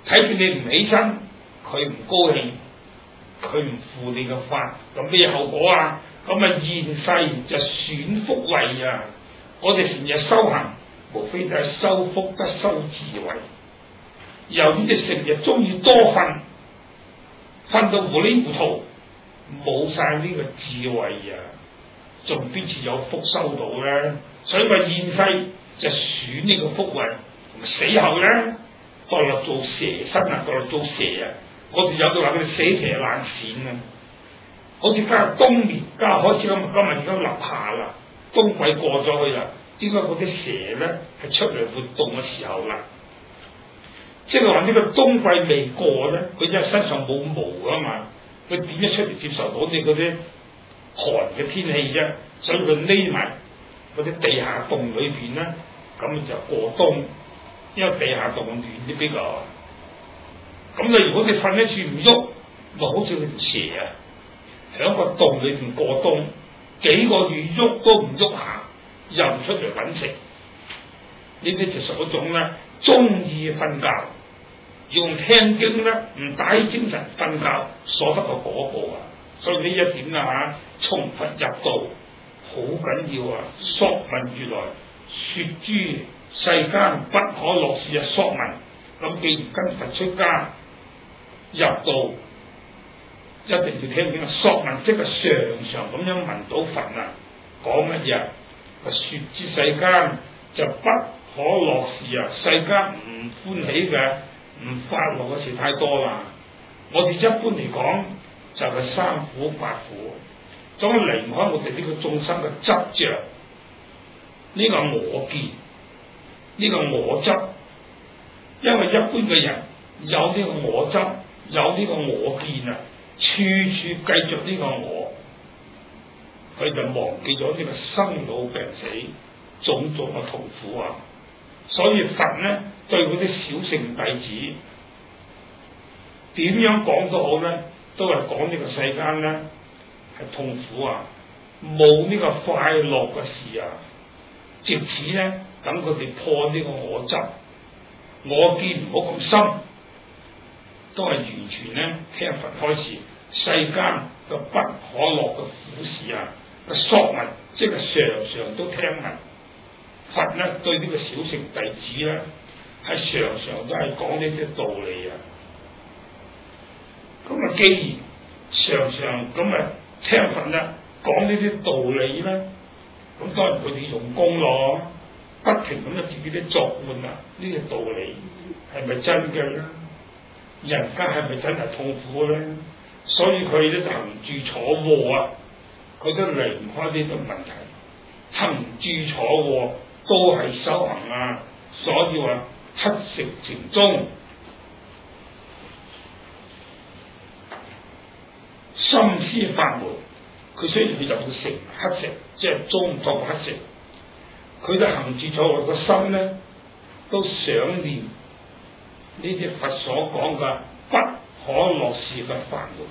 [SPEAKER 1] 睇見你唔起身，佢唔高興，佢唔付你嘅法，咁咩後果啊？咁啊現世就損福慧啊！我哋成日修行，無非就係修福不修智慧。由於你成日中意多瞓，瞓到糊裡糊塗，冇晒呢個智慧啊，仲邊次有福收到咧？所以話現世就損呢個福慧，死後咧墮入做蛇身啊，墮入做蛇啊！我哋有句話叫死蛇爛鱔啊！好似家下冬眠，家下開始咁，今日而家立夏啦，冬季過咗去啦，應該嗰啲蛇咧係出嚟活動嘅時候啦。即係話呢個冬季未過咧，佢因為身上冇毛啊嘛，佢點樣出嚟接受到你嗰啲寒嘅天氣啫？所以佢匿埋嗰啲地下洞裏邊咧，咁就過冬。因為地下洞暖啲比較。咁你如果你瞓一處唔喐，咪好似條蛇啊，喺個洞裏邊過冬，幾個月喐都唔喐下，又唔出嚟揾食。呢啲就屬一種咧，中意瞓覺，用聽經咧唔打起精神瞓覺所得嘅果報啊！所以呢一點啊嚇，從佛入道好緊要啊！索問如來，説諸世間不可樂事啊！索問，咁既然跟佛出家入道，一定要聽經啊！索問即係常常咁樣聞到佛啊，講乜嘢？個説之世間就不可樂事啊！世間唔歡喜嘅、唔快樂嘅事太多啦。我哋一般嚟講就係、是、三苦八苦，總係離唔開我哋呢個眾生嘅執着，呢、這個我見，呢、這個我執。因為一般嘅人有呢個我執，有呢個我見啊，處處繼續呢個我，佢就忘記咗呢個生老病死種種嘅痛苦啊！所以佛呢對嗰啲小乘弟子點樣講都好呢，都係講呢個世間呢係痛苦啊，冇呢個快樂嘅事啊，藉此呢等佢哋破呢個我執，我見唔好咁深，都係完全呢聽佛開示，世間嘅不可樂嘅苦事啊，嘅索聞即係常常都聽聞。佛呢對呢個小乘弟子呢，係常常都係講呢啲道理啊。咁啊，既然常常咁啊聽佛呢講呢啲道理呢，咁當然佢哋用功咯，不停咁啊自己啲作換啊，呢啲道理係咪真嘅咧？人間係咪真係痛苦咧？所以佢咧就行住坐臥啊，佢都離唔開呢個問題。行住坐臥都係修行啊，所以話乞食禪宗，心思法門，佢雖然佢入到成乞食，即係中道乞食，佢哋行住坐臥個心咧，都想念呢啲佛所講嘅不可樂事嘅法門，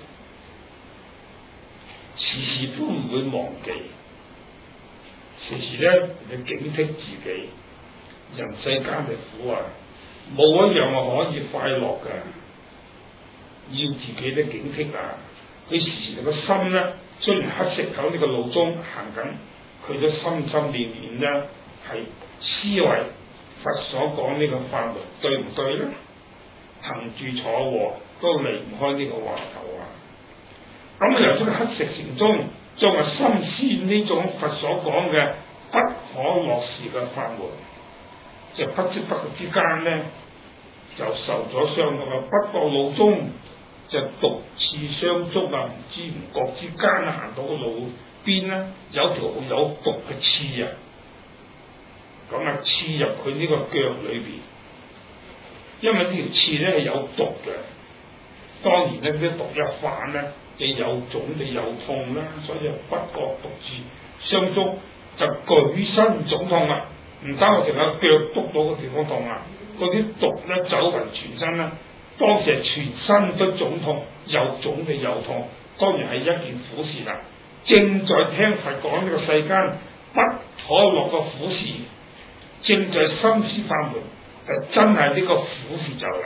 [SPEAKER 1] 時時都唔會忘記。時時咧，你警惕自己，人世間嘅苦啊，冇一樣係可以快樂嘅，要自己都警惕啊！佢時時個心咧，雖然乞食喺呢個路中行緊，佢都心心念念咧係思維佛所講呢個法門對唔對咧？行住坐臥都離唔開呢個話頭啊！咁啊，由呢個乞食禪宗，將個心思呢種佛所講嘅不可樂事嘅法門，就不知不覺之間咧，就受咗傷㗎嘛。不過路中就毒刺相觸啊，唔知唔覺之間行到個路邊咧，有條有毒嘅刺啊，咁啊刺入佢呢個腳裏邊，因為呢條刺咧係有毒嘅。當然咧，啲毒一反咧，你有腫你有痛啦，所以不覺毒刺相觸就舉身腫痛啦。唔單我哋有腳篤到個地方痛啊，嗰啲毒咧走勻全身啦，當時係全身都腫痛，又腫你又痛，當然係一件苦事啦。正在聽佛講呢個世間不可樂嘅苦事，正在心思法門，誒真係呢個苦事就嚟啦，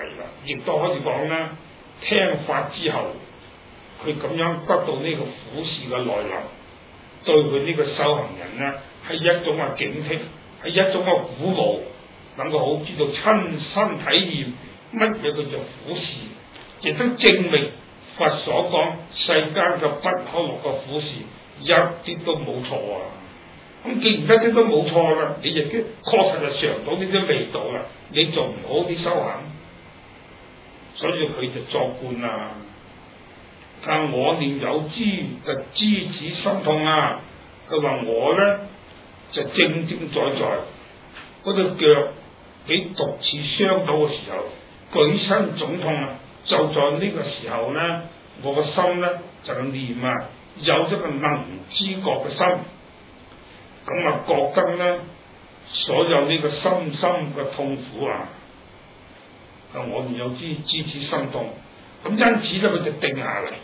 [SPEAKER 1] 亦都可以講啦，聽法之後，佢咁樣得到呢個苦事嘅來臨，對佢呢個修行人呢，係一種嘅警惕，係一種嘅鼓舞，能夠好知道親身體驗乜嘢叫做苦事，亦都證明佛所講世間嘅不可樂嘅苦事一啲都冇錯啊！咁既然一啲都冇錯啦，你亦都確實係嘗到呢啲味道啦，你做唔好啲修行，所以佢就作觀啦。但我念有知就知此心痛啊！佢話我咧就正正在在嗰隻腳俾毒刺傷到嘅時候，舉身腫痛啊！就在呢個時候咧，我個心咧就念啊，有咗個能知覺嘅心，咁啊覺得咧所有呢個深深嘅痛苦啊，啊我念有知知此心痛，咁因此咧佢就定下嚟。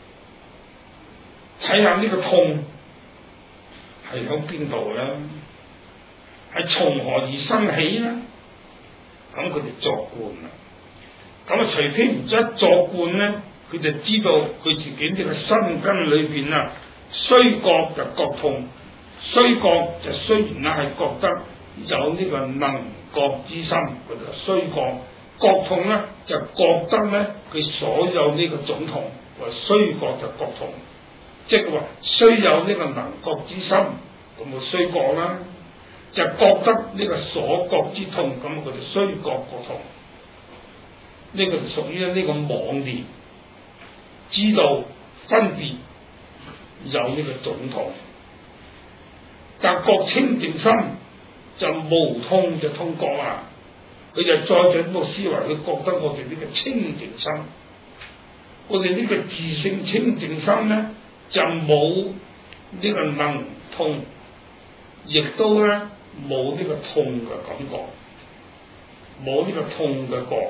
[SPEAKER 1] 睇下呢個痛係響邊度咧？係從何而生起咧？咁佢哋作觀啦。咁啊，除非唔一作觀咧，佢就知道佢自己呢個身根裏邊啊，雖覺就覺痛，雖覺就雖然啊係覺得有呢個能覺之心，佢就雖覺覺痛咧，就覺得咧佢所有呢個總痛，話雖覺就覺痛。即係話，雖有呢個能覺之心，咁咪雖覺啦；就覺得呢個所覺之痛，咁佢就雖覺覺痛。呢、這個就屬於呢個妄念，知道分別有呢個總痛，但覺清淨心就無痛就通覺啊！佢就再進一步思維，佢覺得我哋呢個清淨心，我哋呢個自性清淨心咧。就冇呢個能痛，亦都咧冇呢個痛嘅感覺，冇呢個痛嘅覺。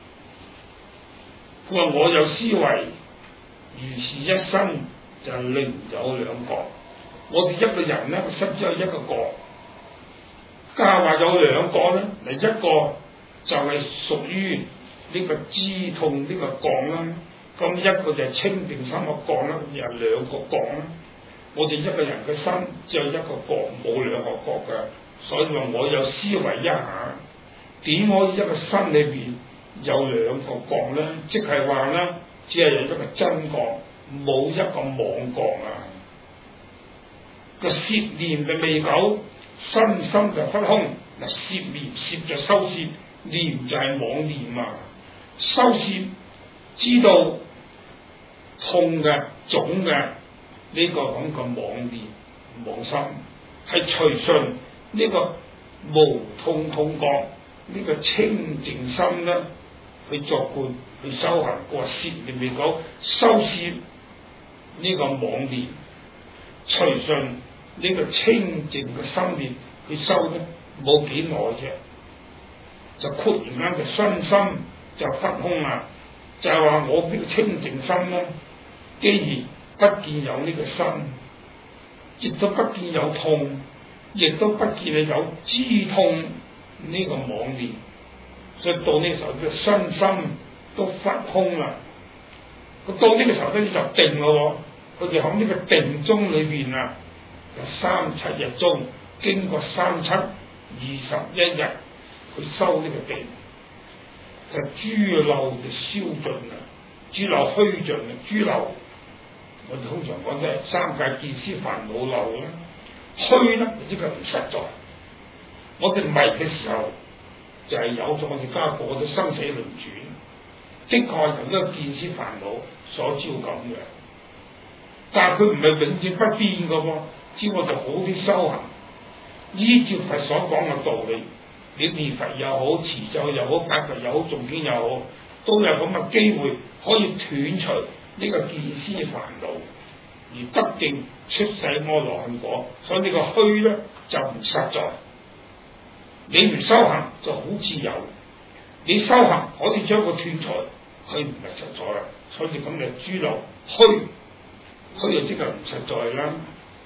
[SPEAKER 1] 佢話我有思維，如是一生就另有兩覺。我哋一個人咧，個身只有一個覺。家話有兩覺咧，嗱一個就係屬於呢個知痛呢個覺啦。咁一個就係清淨心嘅覺啦，又係兩個覺啦。我哋一個人嘅心只有一個覺，冇兩個覺嘅，所以話我有思維一下，點可以一個心裏邊有兩個覺咧？即係話咧，只係有一個真覺，冇一個妄覺啊！個攝念就未久，身心就不空。嗱，攝念攝就收攝，念就係妄念啊！收攝知道痛嘅總嘅呢個咁嘅妄念妄心，係隨順呢個無痛痛覺呢、這個清淨心咧去作觀去修行。我話攝念未久，收攝呢個妄念，隨順呢個清淨嘅心念去修咧，冇幾耐啫，就忽然間就身心就不空啦。就係話我呢個清淨心咧，既然不見有呢個身，亦都不見有痛，亦都不見你有知痛呢個妄念，所以到呢個時候，個身心都忽空啦。咁到呢個時候咧，你就定咯。佢哋喺呢個定中裏邊啊，有三七日中，經過三七二十一日去修呢個定。就諸漏就消盡啦，諸漏虛盡啦，諸漏我哋通常講都係三界見思煩惱漏啦，虛咧呢個唔實在。我哋迷嘅時候就係、是、有咗我哋家過咗生死輪轉，的確係由呢個見思煩惱所招感嘅，但係佢唔係永遠不變嘅喎，只我哋好啲修行，依照佛所講嘅道理。你念佛又好，持咒又好，拜佛又好，誦經又好，都有咁嘅機會可以斷除呢個見思煩惱，而得證出世阿羅漢果。所以呢個虛咧就唔實在。你唔修行就好自由，你修行可以將佢斷除，虛唔係實在啦。所以咁就諸漏虛，虛就即係唔實在啦。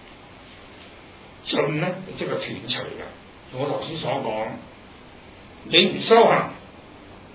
[SPEAKER 1] 盡咧就即係斷除啦。我頭先所講。你唔修行，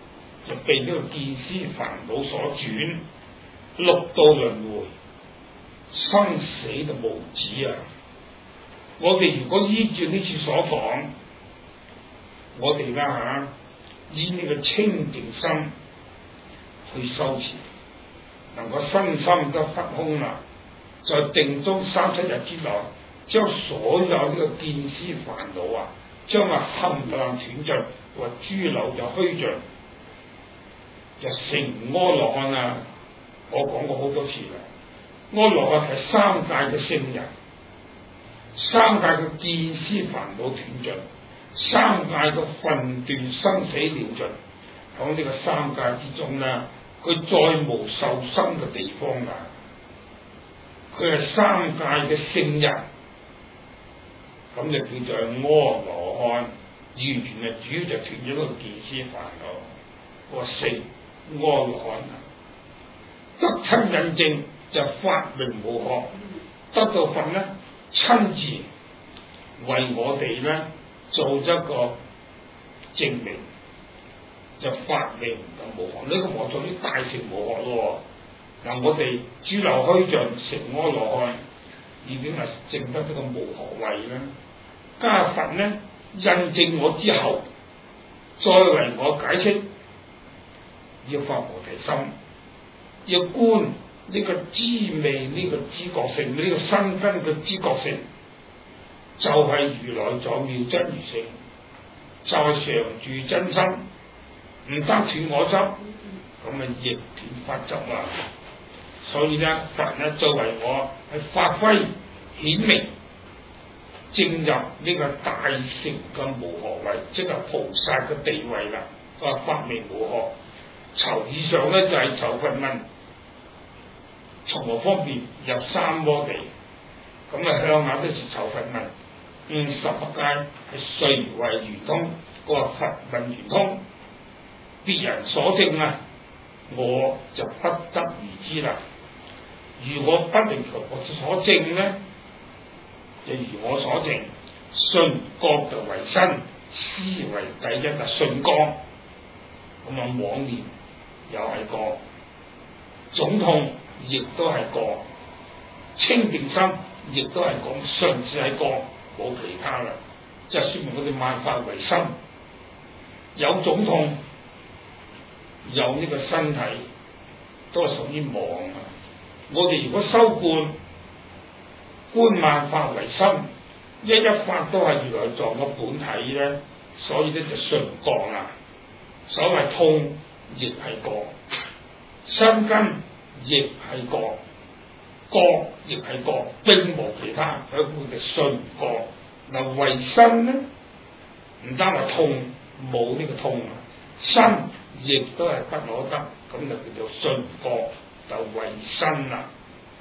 [SPEAKER 1] 就被呢個見思煩惱所轉，六道輪迴，生死就無止啊！我哋如果依照呢次所講，我哋啦嚇，以呢個清淨心去修持，能夠身心都不空啦，在定中三七日之內，將所有呢個見思煩惱啊，將佢冚唪唥斷盡，或諸漏就虛盡，就成阿羅漢啊！我講過好多次啦，阿羅漢係三界嘅聖人，三界嘅見思煩惱斷盡，三界嘅分段生死了盡，喺呢個三界之中呢，佢再無受生嘅地方啦。佢係三界嘅聖人，咁就叫做阿羅漢，完全係主要就斷咗個見思煩惱，個聖阿羅漢啊！得親印證就法明無學，得到佛呢親自為我哋呢做一個證明，就法明就無學，呢、這個無作於大乘無學咯。嗱，我哋諸漏虛盡成阿羅漢，已經係證得呢個無學位啦。加佛呢印證我之後，再為我解釋，要發菩提心。要觀呢個知味，呢、這個知覺性，呢、這個身根嘅知覺性，就係、是、如來藏妙真如性，就係、是、常住真心，唔得斷我執，咁啊亦斷法執啊！所以咧，佛咧作為我係發揮顯明，進入呢個大乘嘅無學位，即係菩薩嘅地位啦。佢話法明無學。籌以上咧就係籌佛問，從何方面入三摩地？咁啊向下都是籌佛問，嗯十法界係誰為圓通？佢話佛問圓通，別人所證啊，我就不得而知啦。如果不能求我所證咧，就如我所證，信覺就為身，思為第一啊，信覺咁啊妄念。又係個總統，亦都係個清淨心，亦都係講純粹係個，冇其他啦。即係說明我哋萬法唯心，有總統，有呢個身體，都係屬於妄啊。我哋如果修觀，觀萬法唯心，一一法都係如來藏嘅本體咧，所以咧就純覺啦。所謂通，亦係覺，身根亦係覺，覺亦係覺，並無其他，佢叫做信覺。嗱，為身咧，唔單係通，冇呢個通啊，身亦都係不可得，咁就叫做信覺，就為身啦。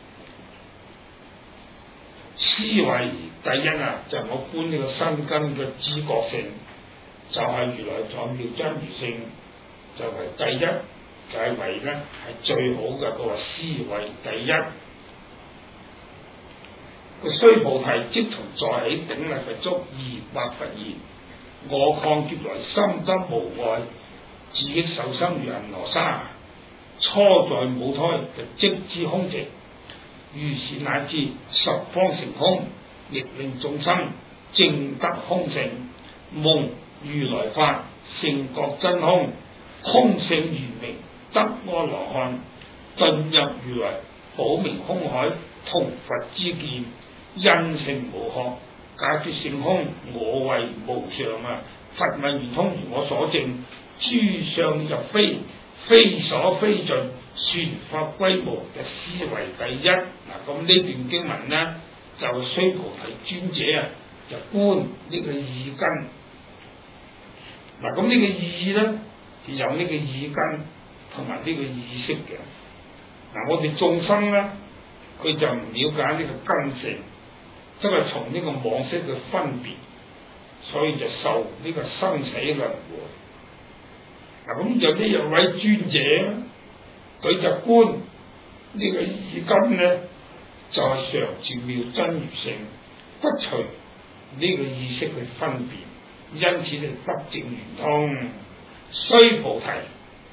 [SPEAKER 1] 思維第一啊，就係、我觀呢個身根嘅知覺性，就係、是、如來藏妙真如性。就為第一，就係、是、為咧係最好嘅。佢話思維第一，個須菩提即從在起頂禮佛足而白佛言：我曠劫來心得無礙，自益受生如恆河沙。初在母胎就即知空寂，如是乃至十方成空，亦令眾生證得空性。夢如來法，勝覺真空。空性圓明得阿羅漢，頓入如來寶明空海，同佛之見，因性無學，解決性空，我為無常啊！佛問圓通如我所證，諸相入非，非所非盡，說法歸無，就思為第一。嗱，咁呢段經文呢，就須菩提尊者啊，就觀呢個意根。嗱，咁呢個意呢？有呢個意根同埋呢個意識嘅。嗱，我哋眾生咧，佢就唔了解呢個根性，即係從呢個妄識嘅分別，所以就受呢個生死輪迴。嗱，咁有啲有位尊者，佢就觀呢個意根咧，就係、是、常住妙真如性，不隨呢個意識去分別，因此就得證圓通。須菩提，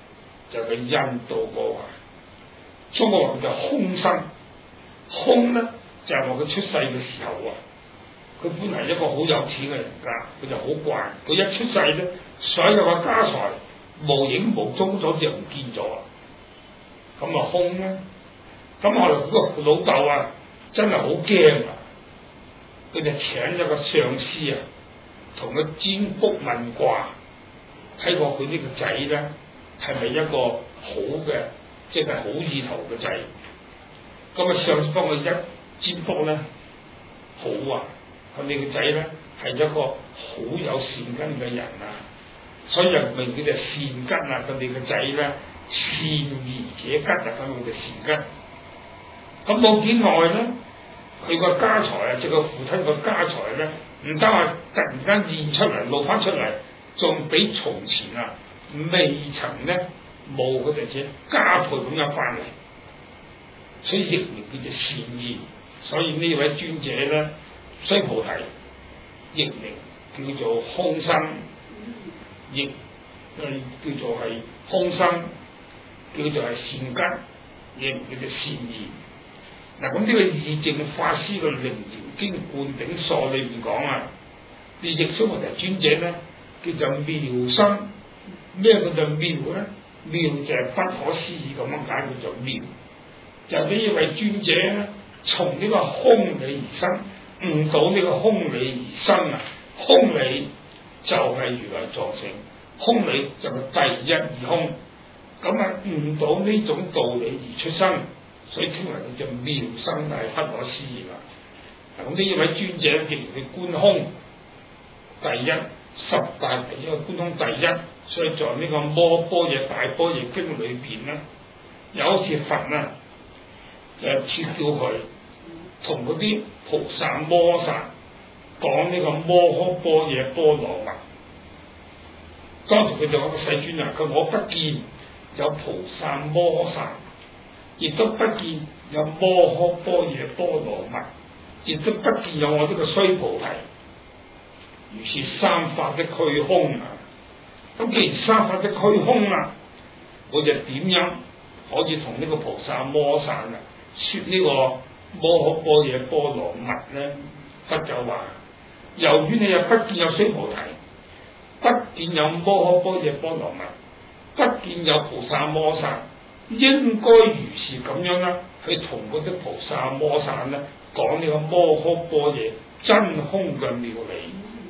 [SPEAKER 1] 就係印度嗰個，中國話就空生，空咧就係話佢出世嘅時候啊，佢本嚟一個好有錢嘅人家，佢就好慣，佢一出世咧，所有嘅家財無影無蹤咗就唔見咗啊，咁啊空咧，咁後來佢個老豆啊真係好驚啊，佢就請咗個上司啊，同佢占卜問卦，睇過佢呢個仔咧係咪一個好嘅，即係好意頭嘅仔。咁啊上司幫佢一占卜咧，好啊，咁你個仔咧係一個好有善根嘅人啊，所以人名叫做善根啊，咁你個仔咧善言者吉啊，咁佢就善根。咁冇幾耐咧，佢個家財啊，即係個父親個家財咧，唔單話突然間現出嚟露翻出嚟，仲比從前啊未曾咧冇嗰陣時加倍咁樣翻嚟，所以譯名叫做善言。所以呢位尊者咧，須菩提譯名叫做空生，亦誒叫做係空生，叫做係善根，亦叫做善言。嗱，咁呢個義淨法師嘅《楞嚴經灌頂疏》裏邊講啊，呢譯須菩提尊者咧叫做妙生，咩叫做妙咧？妙就係不可思議咁樣解，叫做妙。就呢一位尊者咧，從呢個空理而生，悟到呢個空理而生啊！空理就係如來藏性，空理就係第一義空，咁啊悟到呢種道理而出生。所以稱為叫做妙生，係不可思議啦。咁呢一位尊者既然佢觀空第一，十大第一個觀空第一，所以在呢個摩般若大般若經裏邊咧，有一次佛啊就切叫佢同嗰啲菩薩摩薩講呢個摩訶般若波羅蜜。當時佢就講個世尊啊，佢我不見有菩薩摩薩，亦都不見有摩訶般若波羅蜜，亦都不見有我呢個須菩提，如是三法的虛空啊！咁既然三法的虛空啊，我就點樣可以同呢個菩薩摩薩啊説呢個摩訶般若波羅蜜咧？佛就話：由於你又不見有須菩提，不見有摩訶般若波羅蜜，不見有菩薩摩薩，應該如是咁樣啦，去同嗰啲菩薩摩薩咧講呢個摩訶般若真空嘅妙理。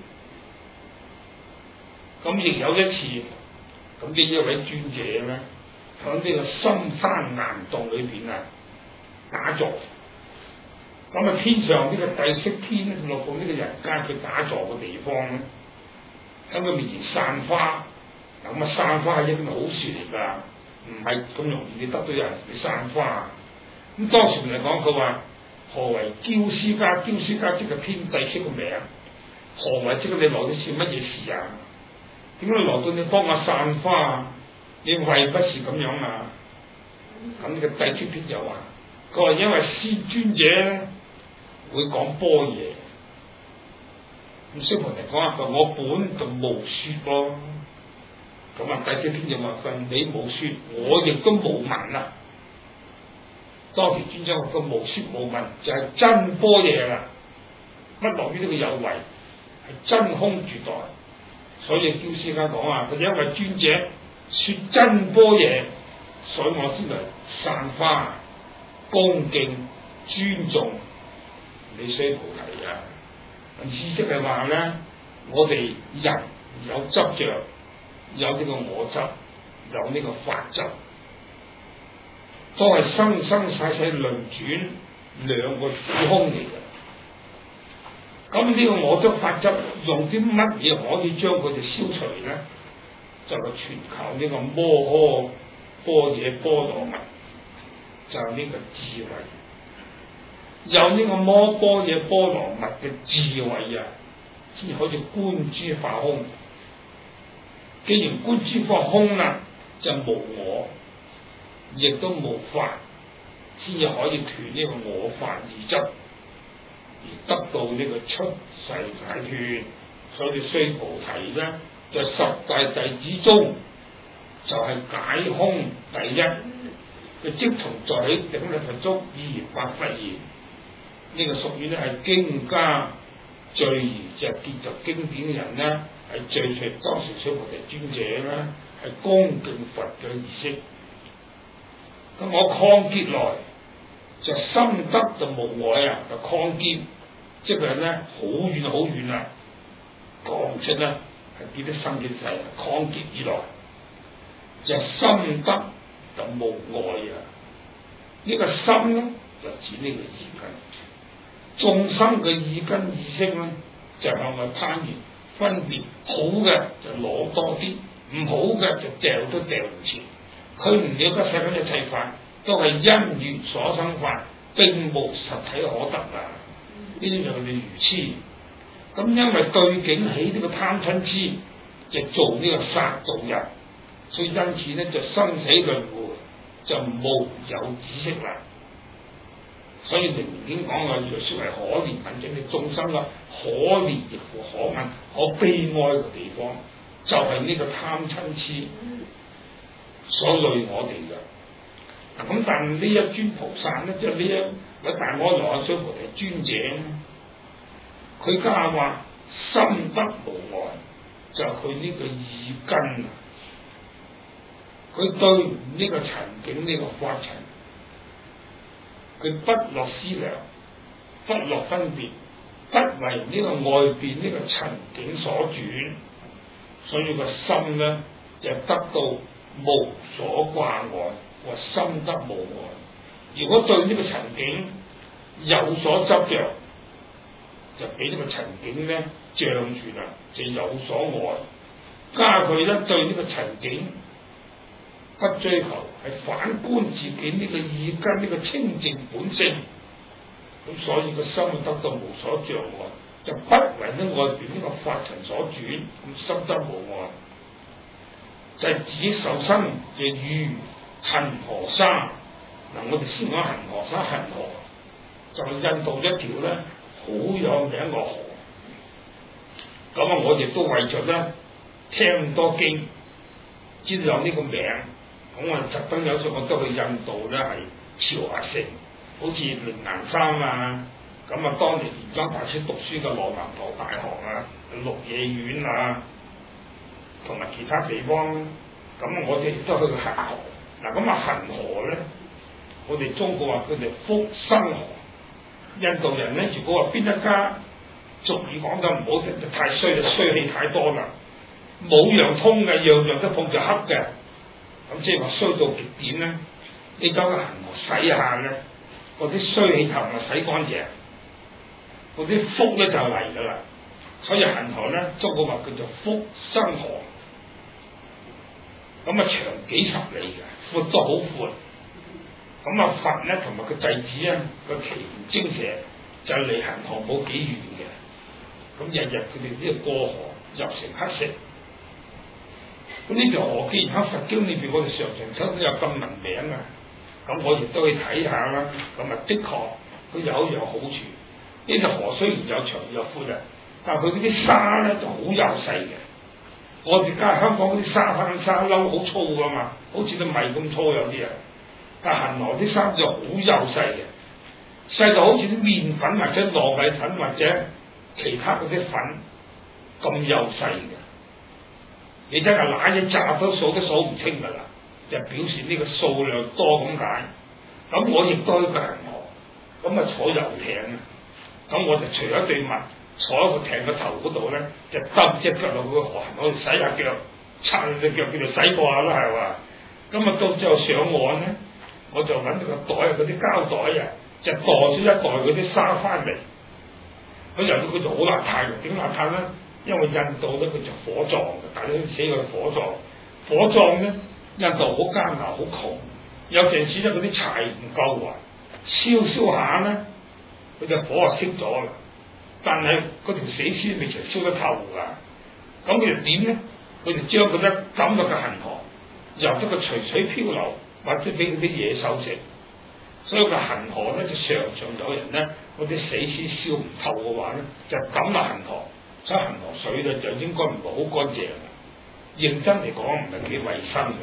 [SPEAKER 1] 咁亦有一次，咁呢一位尊者咧，喺呢個深山岩洞裏邊啊打坐。咁啊天上呢個帝釋天咧落到呢個人間佢打坐嘅地方咧，喺佢面前散花。咁啊散花係一種好事嚟㗎，唔係咁容易你得到人哋散花。咁當時嚟講，佢話何為憍尸迦？憍尸迦即係天帝釋個名。何為即係你來到是乜嘢事啊？點解來到你幫我散花啊？你為不是咁樣啊？咁呢個帝釋天就話：佢話因為師尊者會講般若。咁須菩提講啊，我本就無説噃。咁啊，帝釋天就話：佢你無説，我亦都無聞啊。當時尊者話：佢無説無聞就係、是、真般若啦，不落於呢個有為，係真空絕代。所以憍尸迦講啊，佢因為尊者説真般若，所以我先嚟散花、恭敬、尊重你須菩提啊。意思係話咧，我哋人有執着，有呢個我執，有呢個法執，都係生生世世輪轉兩個虛空嚟嘅。咁呢個我執法執用啲乜嘢可以將佢哋消除咧？就係、是、全靠呢個摩訶般若波羅蜜，就係、是、呢個智慧。有呢個摩般若波羅蜜嘅智慧啊，先可以觀諸法空。既然觀諸法空啦，就無我，亦都無法，先至可以斷呢個我法二執，而得到呢個出世解脫。所以須菩提咧，在、就是、十大弟子中就係解空第一，佢即從在起頂咧就足以發忽然。呢、這個屬於咧係經家序言，就係傑作經典嘅人咧，係最隨當時小菩提尊者啦，係恭敬佛嘅儀式。咁我曠劫來就心得就無礙啊，就曠劫，即係咧好遠好遠啦，講唔出啦，係幾多生幾世，曠劫以來就心得就無礙啊！呢、這個心咧就指呢個意根，眾生嘅意根意識咧就向外攀緣，分別好嘅就攞多啲，唔好嘅就掉都掉唔切。佢唔了解世間一切法都係因緣所生法，並無實體可得啊！呢啲就係佢哋愚痴。咁因為對境起呢個貪嗔痴，就做呢個殺盜人，所以因此咧就生死輪迴就無有止息啦。所以《楞嚴經》講嘅就說為可憐憫整嘅眾生嘅可憐亦復可憫可悲哀嘅地方，就係、是、呢個貪嗔痴所累我哋嘅。嗱咁，但呢一尊菩薩咧，即係呢一位大阿羅漢小菩提尊者，佢家話心得無礙，就係佢呢個意根啊。佢對呢個塵境呢、這個法塵，佢不落思量，不落分別，不為呢個外邊呢個塵境所轉，所以個心咧就得到無所掛礙。話心得無礙。如果對呢個塵境有所執着，就俾呢個塵境咧障住啦，就有所礙。加佢咧對呢個塵境不追求，係反觀自己呢個意根呢個清淨本性，咁所以個心得到無所障礙，就不為呢外邊呢個法塵所轉，咁心得無礙。就係、是、自己受生嘅如恒河沙。嗱，我哋先講恒河沙，恒河就係、是、印度一條咧好有名個河。咁啊，我亦都為著咧聽咁多經，知道有呢個名，咁我特登有時我都去印度咧係朝下城，好似靈岩山啊，咁啊當年玄奘大師讀書嘅羅蘭陀大學啊、鹿野苑啊，同埋其他地方，咁我哋亦都去過恒河。嗱，咁啊恒河咧，我哋中國話佢哋福生河。印度人咧，如果話邊一家俗語講得唔好聽，就太衰，就衰氣太多啦，冇樣通嘅，樣樣都碰住黑嘅，咁即係話衰到極點咧。你走個恒河洗下咧，嗰啲衰氣頭咪洗乾淨，嗰啲福咧就嚟噶啦。所以恒河咧，中國話叫做福生河。咁啊長幾十里嘅，闊都好闊。咁啊佛咧同埋個弟子啊個耆馀精舍就離恒河冇幾遠嘅。咁日日佢哋呢個過河入城乞食。咁呢條河既然喺佛經裏邊，我哋常常睇到有咁聞名啊，咁我亦都去睇下啦。咁啊的確佢有一樣好處，呢條河雖然有長有闊啊，但係佢嗰啲沙咧就好幼細嘅。我哋家香港嗰啲沙灘沙丘好粗噶嘛，好似啲米咁粗有啲啊。但係恒河啲沙就好幼細嘅，細到好似啲麵粉或者糯米粉或者其他嗰啲粉咁幼細嘅。你真係揦一紮都數都數唔清㗎啦，就表示呢個數量多咁解。咁我亦都去過恒河，咁啊坐遊艇啊，咁我就除咗對襪。坐喺個艇個頭嗰度咧，就揼隻腳落去個河度洗下腳，擦下隻腳叫做洗過下啦，係嘛？咁啊到最後上岸咧，我就揾住個袋啊，嗰啲膠袋啊，就袋咗一袋嗰啲沙翻嚟。咁由於佢就好邋遢嘅，點邋遢咧？因為印度咧佢就火葬嘅，大家都死佢火葬。火葬咧，印度好艱難，好窮，有陣時咧嗰啲柴唔夠啊，燒燒下咧，佢隻火啊熄咗啦。但係嗰條死屍未曾燒得透㗎，咁佢就點咧？佢就將佢咧抌落個恒河，由得佢隨水漂流，或者俾嗰啲野獸食。所以個恒河咧就常常有人咧，嗰啲死屍燒唔透嘅話咧，就抌落恒河。所以恒河水咧就應該唔係好乾淨，認真嚟講唔係幾衞生嘅。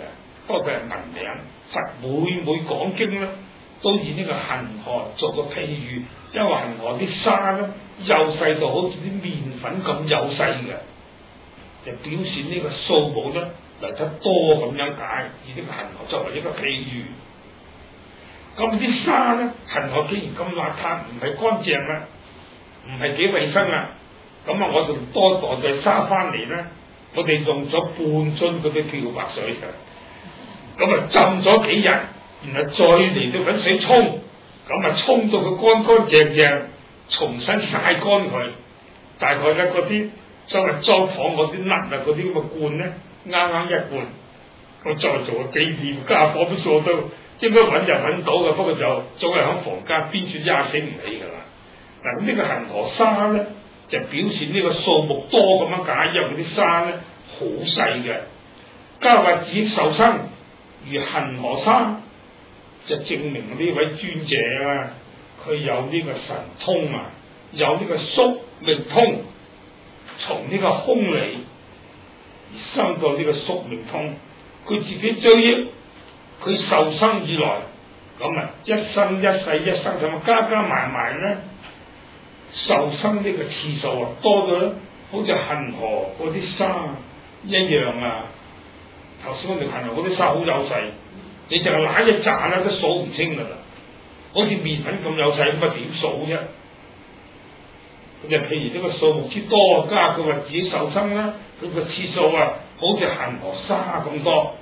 [SPEAKER 1] 不過佢係文名。佛每每講經咧，都以呢個恒河做個譬喻，因為恒河啲沙咧幼細到好似啲麵粉咁幼細嘅，就表示呢個數目咧嚟得多咁樣解，以呢個恒河作為一個譬喻。咁啲沙咧，恒河既然咁邋遢，唔係乾淨啦，唔係幾衞生啦，咁啊我仲多袋袋沙翻嚟咧，我哋用咗半樽嗰啲漂白水嘅，咁啊浸咗幾日，然後再嚟到揾水沖，咁啊沖到佢乾乾淨淨，重新曬乾佢。大概咧嗰啲所謂裝房嗰啲甩啊嗰啲咁嘅罐咧，啱啱一罐，我再做個紀念家伙都做到。應該揾就揾到嘅，不過就總係喺房間邊處壓死唔起㗎啦。嗱，咁呢個恒河沙咧，就表示呢個數目多咁樣解，因為嗰啲沙咧好細嘅。加話子受生如恒河沙，就證明呢位尊者啊，佢有呢個神通啊，有呢個宿命通，從呢個空理而生到呢個宿命通，佢自己追憶。佢受生以來，咁啊一生一世一生咁加加埋埋咧，受生呢個次數啊多咗，好似恒河嗰啲沙一樣啊！頭先我哋恒河嗰啲沙好幼細，你淨係揦一紮咧都數唔清㗎啦，好似麵粉咁幼細，咁啊點數啫？咁就譬如呢個數目之多，加佢話自己受生啦，佢個次數啊，好似恒河沙咁多。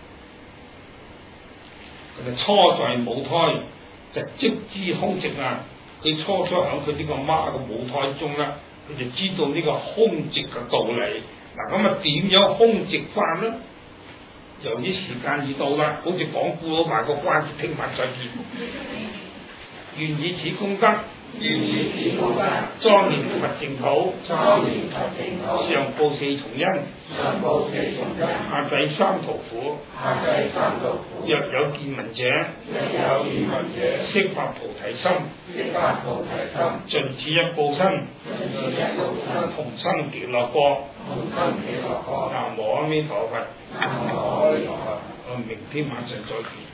[SPEAKER 1] 就初在母胎就即知空寂啊！佢初初喺佢呢個媽嘅母胎中啦，佢就知道呢個空寂嘅道理。嗱，咁啊點樣空寂法咧？由於時間已到啦，好似講古佬賣個關子，聽晚再見。願以此功德，
[SPEAKER 2] 願以此功德，
[SPEAKER 1] 莊嚴佛淨土，
[SPEAKER 2] 莊嚴佛淨土，
[SPEAKER 1] 上報四重恩，
[SPEAKER 2] 上報四重恩，
[SPEAKER 1] 下濟三途苦，
[SPEAKER 2] 下濟三途苦。
[SPEAKER 1] 若有見聞者，
[SPEAKER 2] 若有見聞者，
[SPEAKER 1] 悉發菩提心，
[SPEAKER 2] 悉發菩提心，
[SPEAKER 1] 盡此一報身，
[SPEAKER 2] 盡此一報身，
[SPEAKER 1] 同生極樂國。
[SPEAKER 2] 同生極樂國。
[SPEAKER 1] 南無阿彌陀佛。
[SPEAKER 2] 南無阿彌陀佛。
[SPEAKER 1] 我明天晚上再見。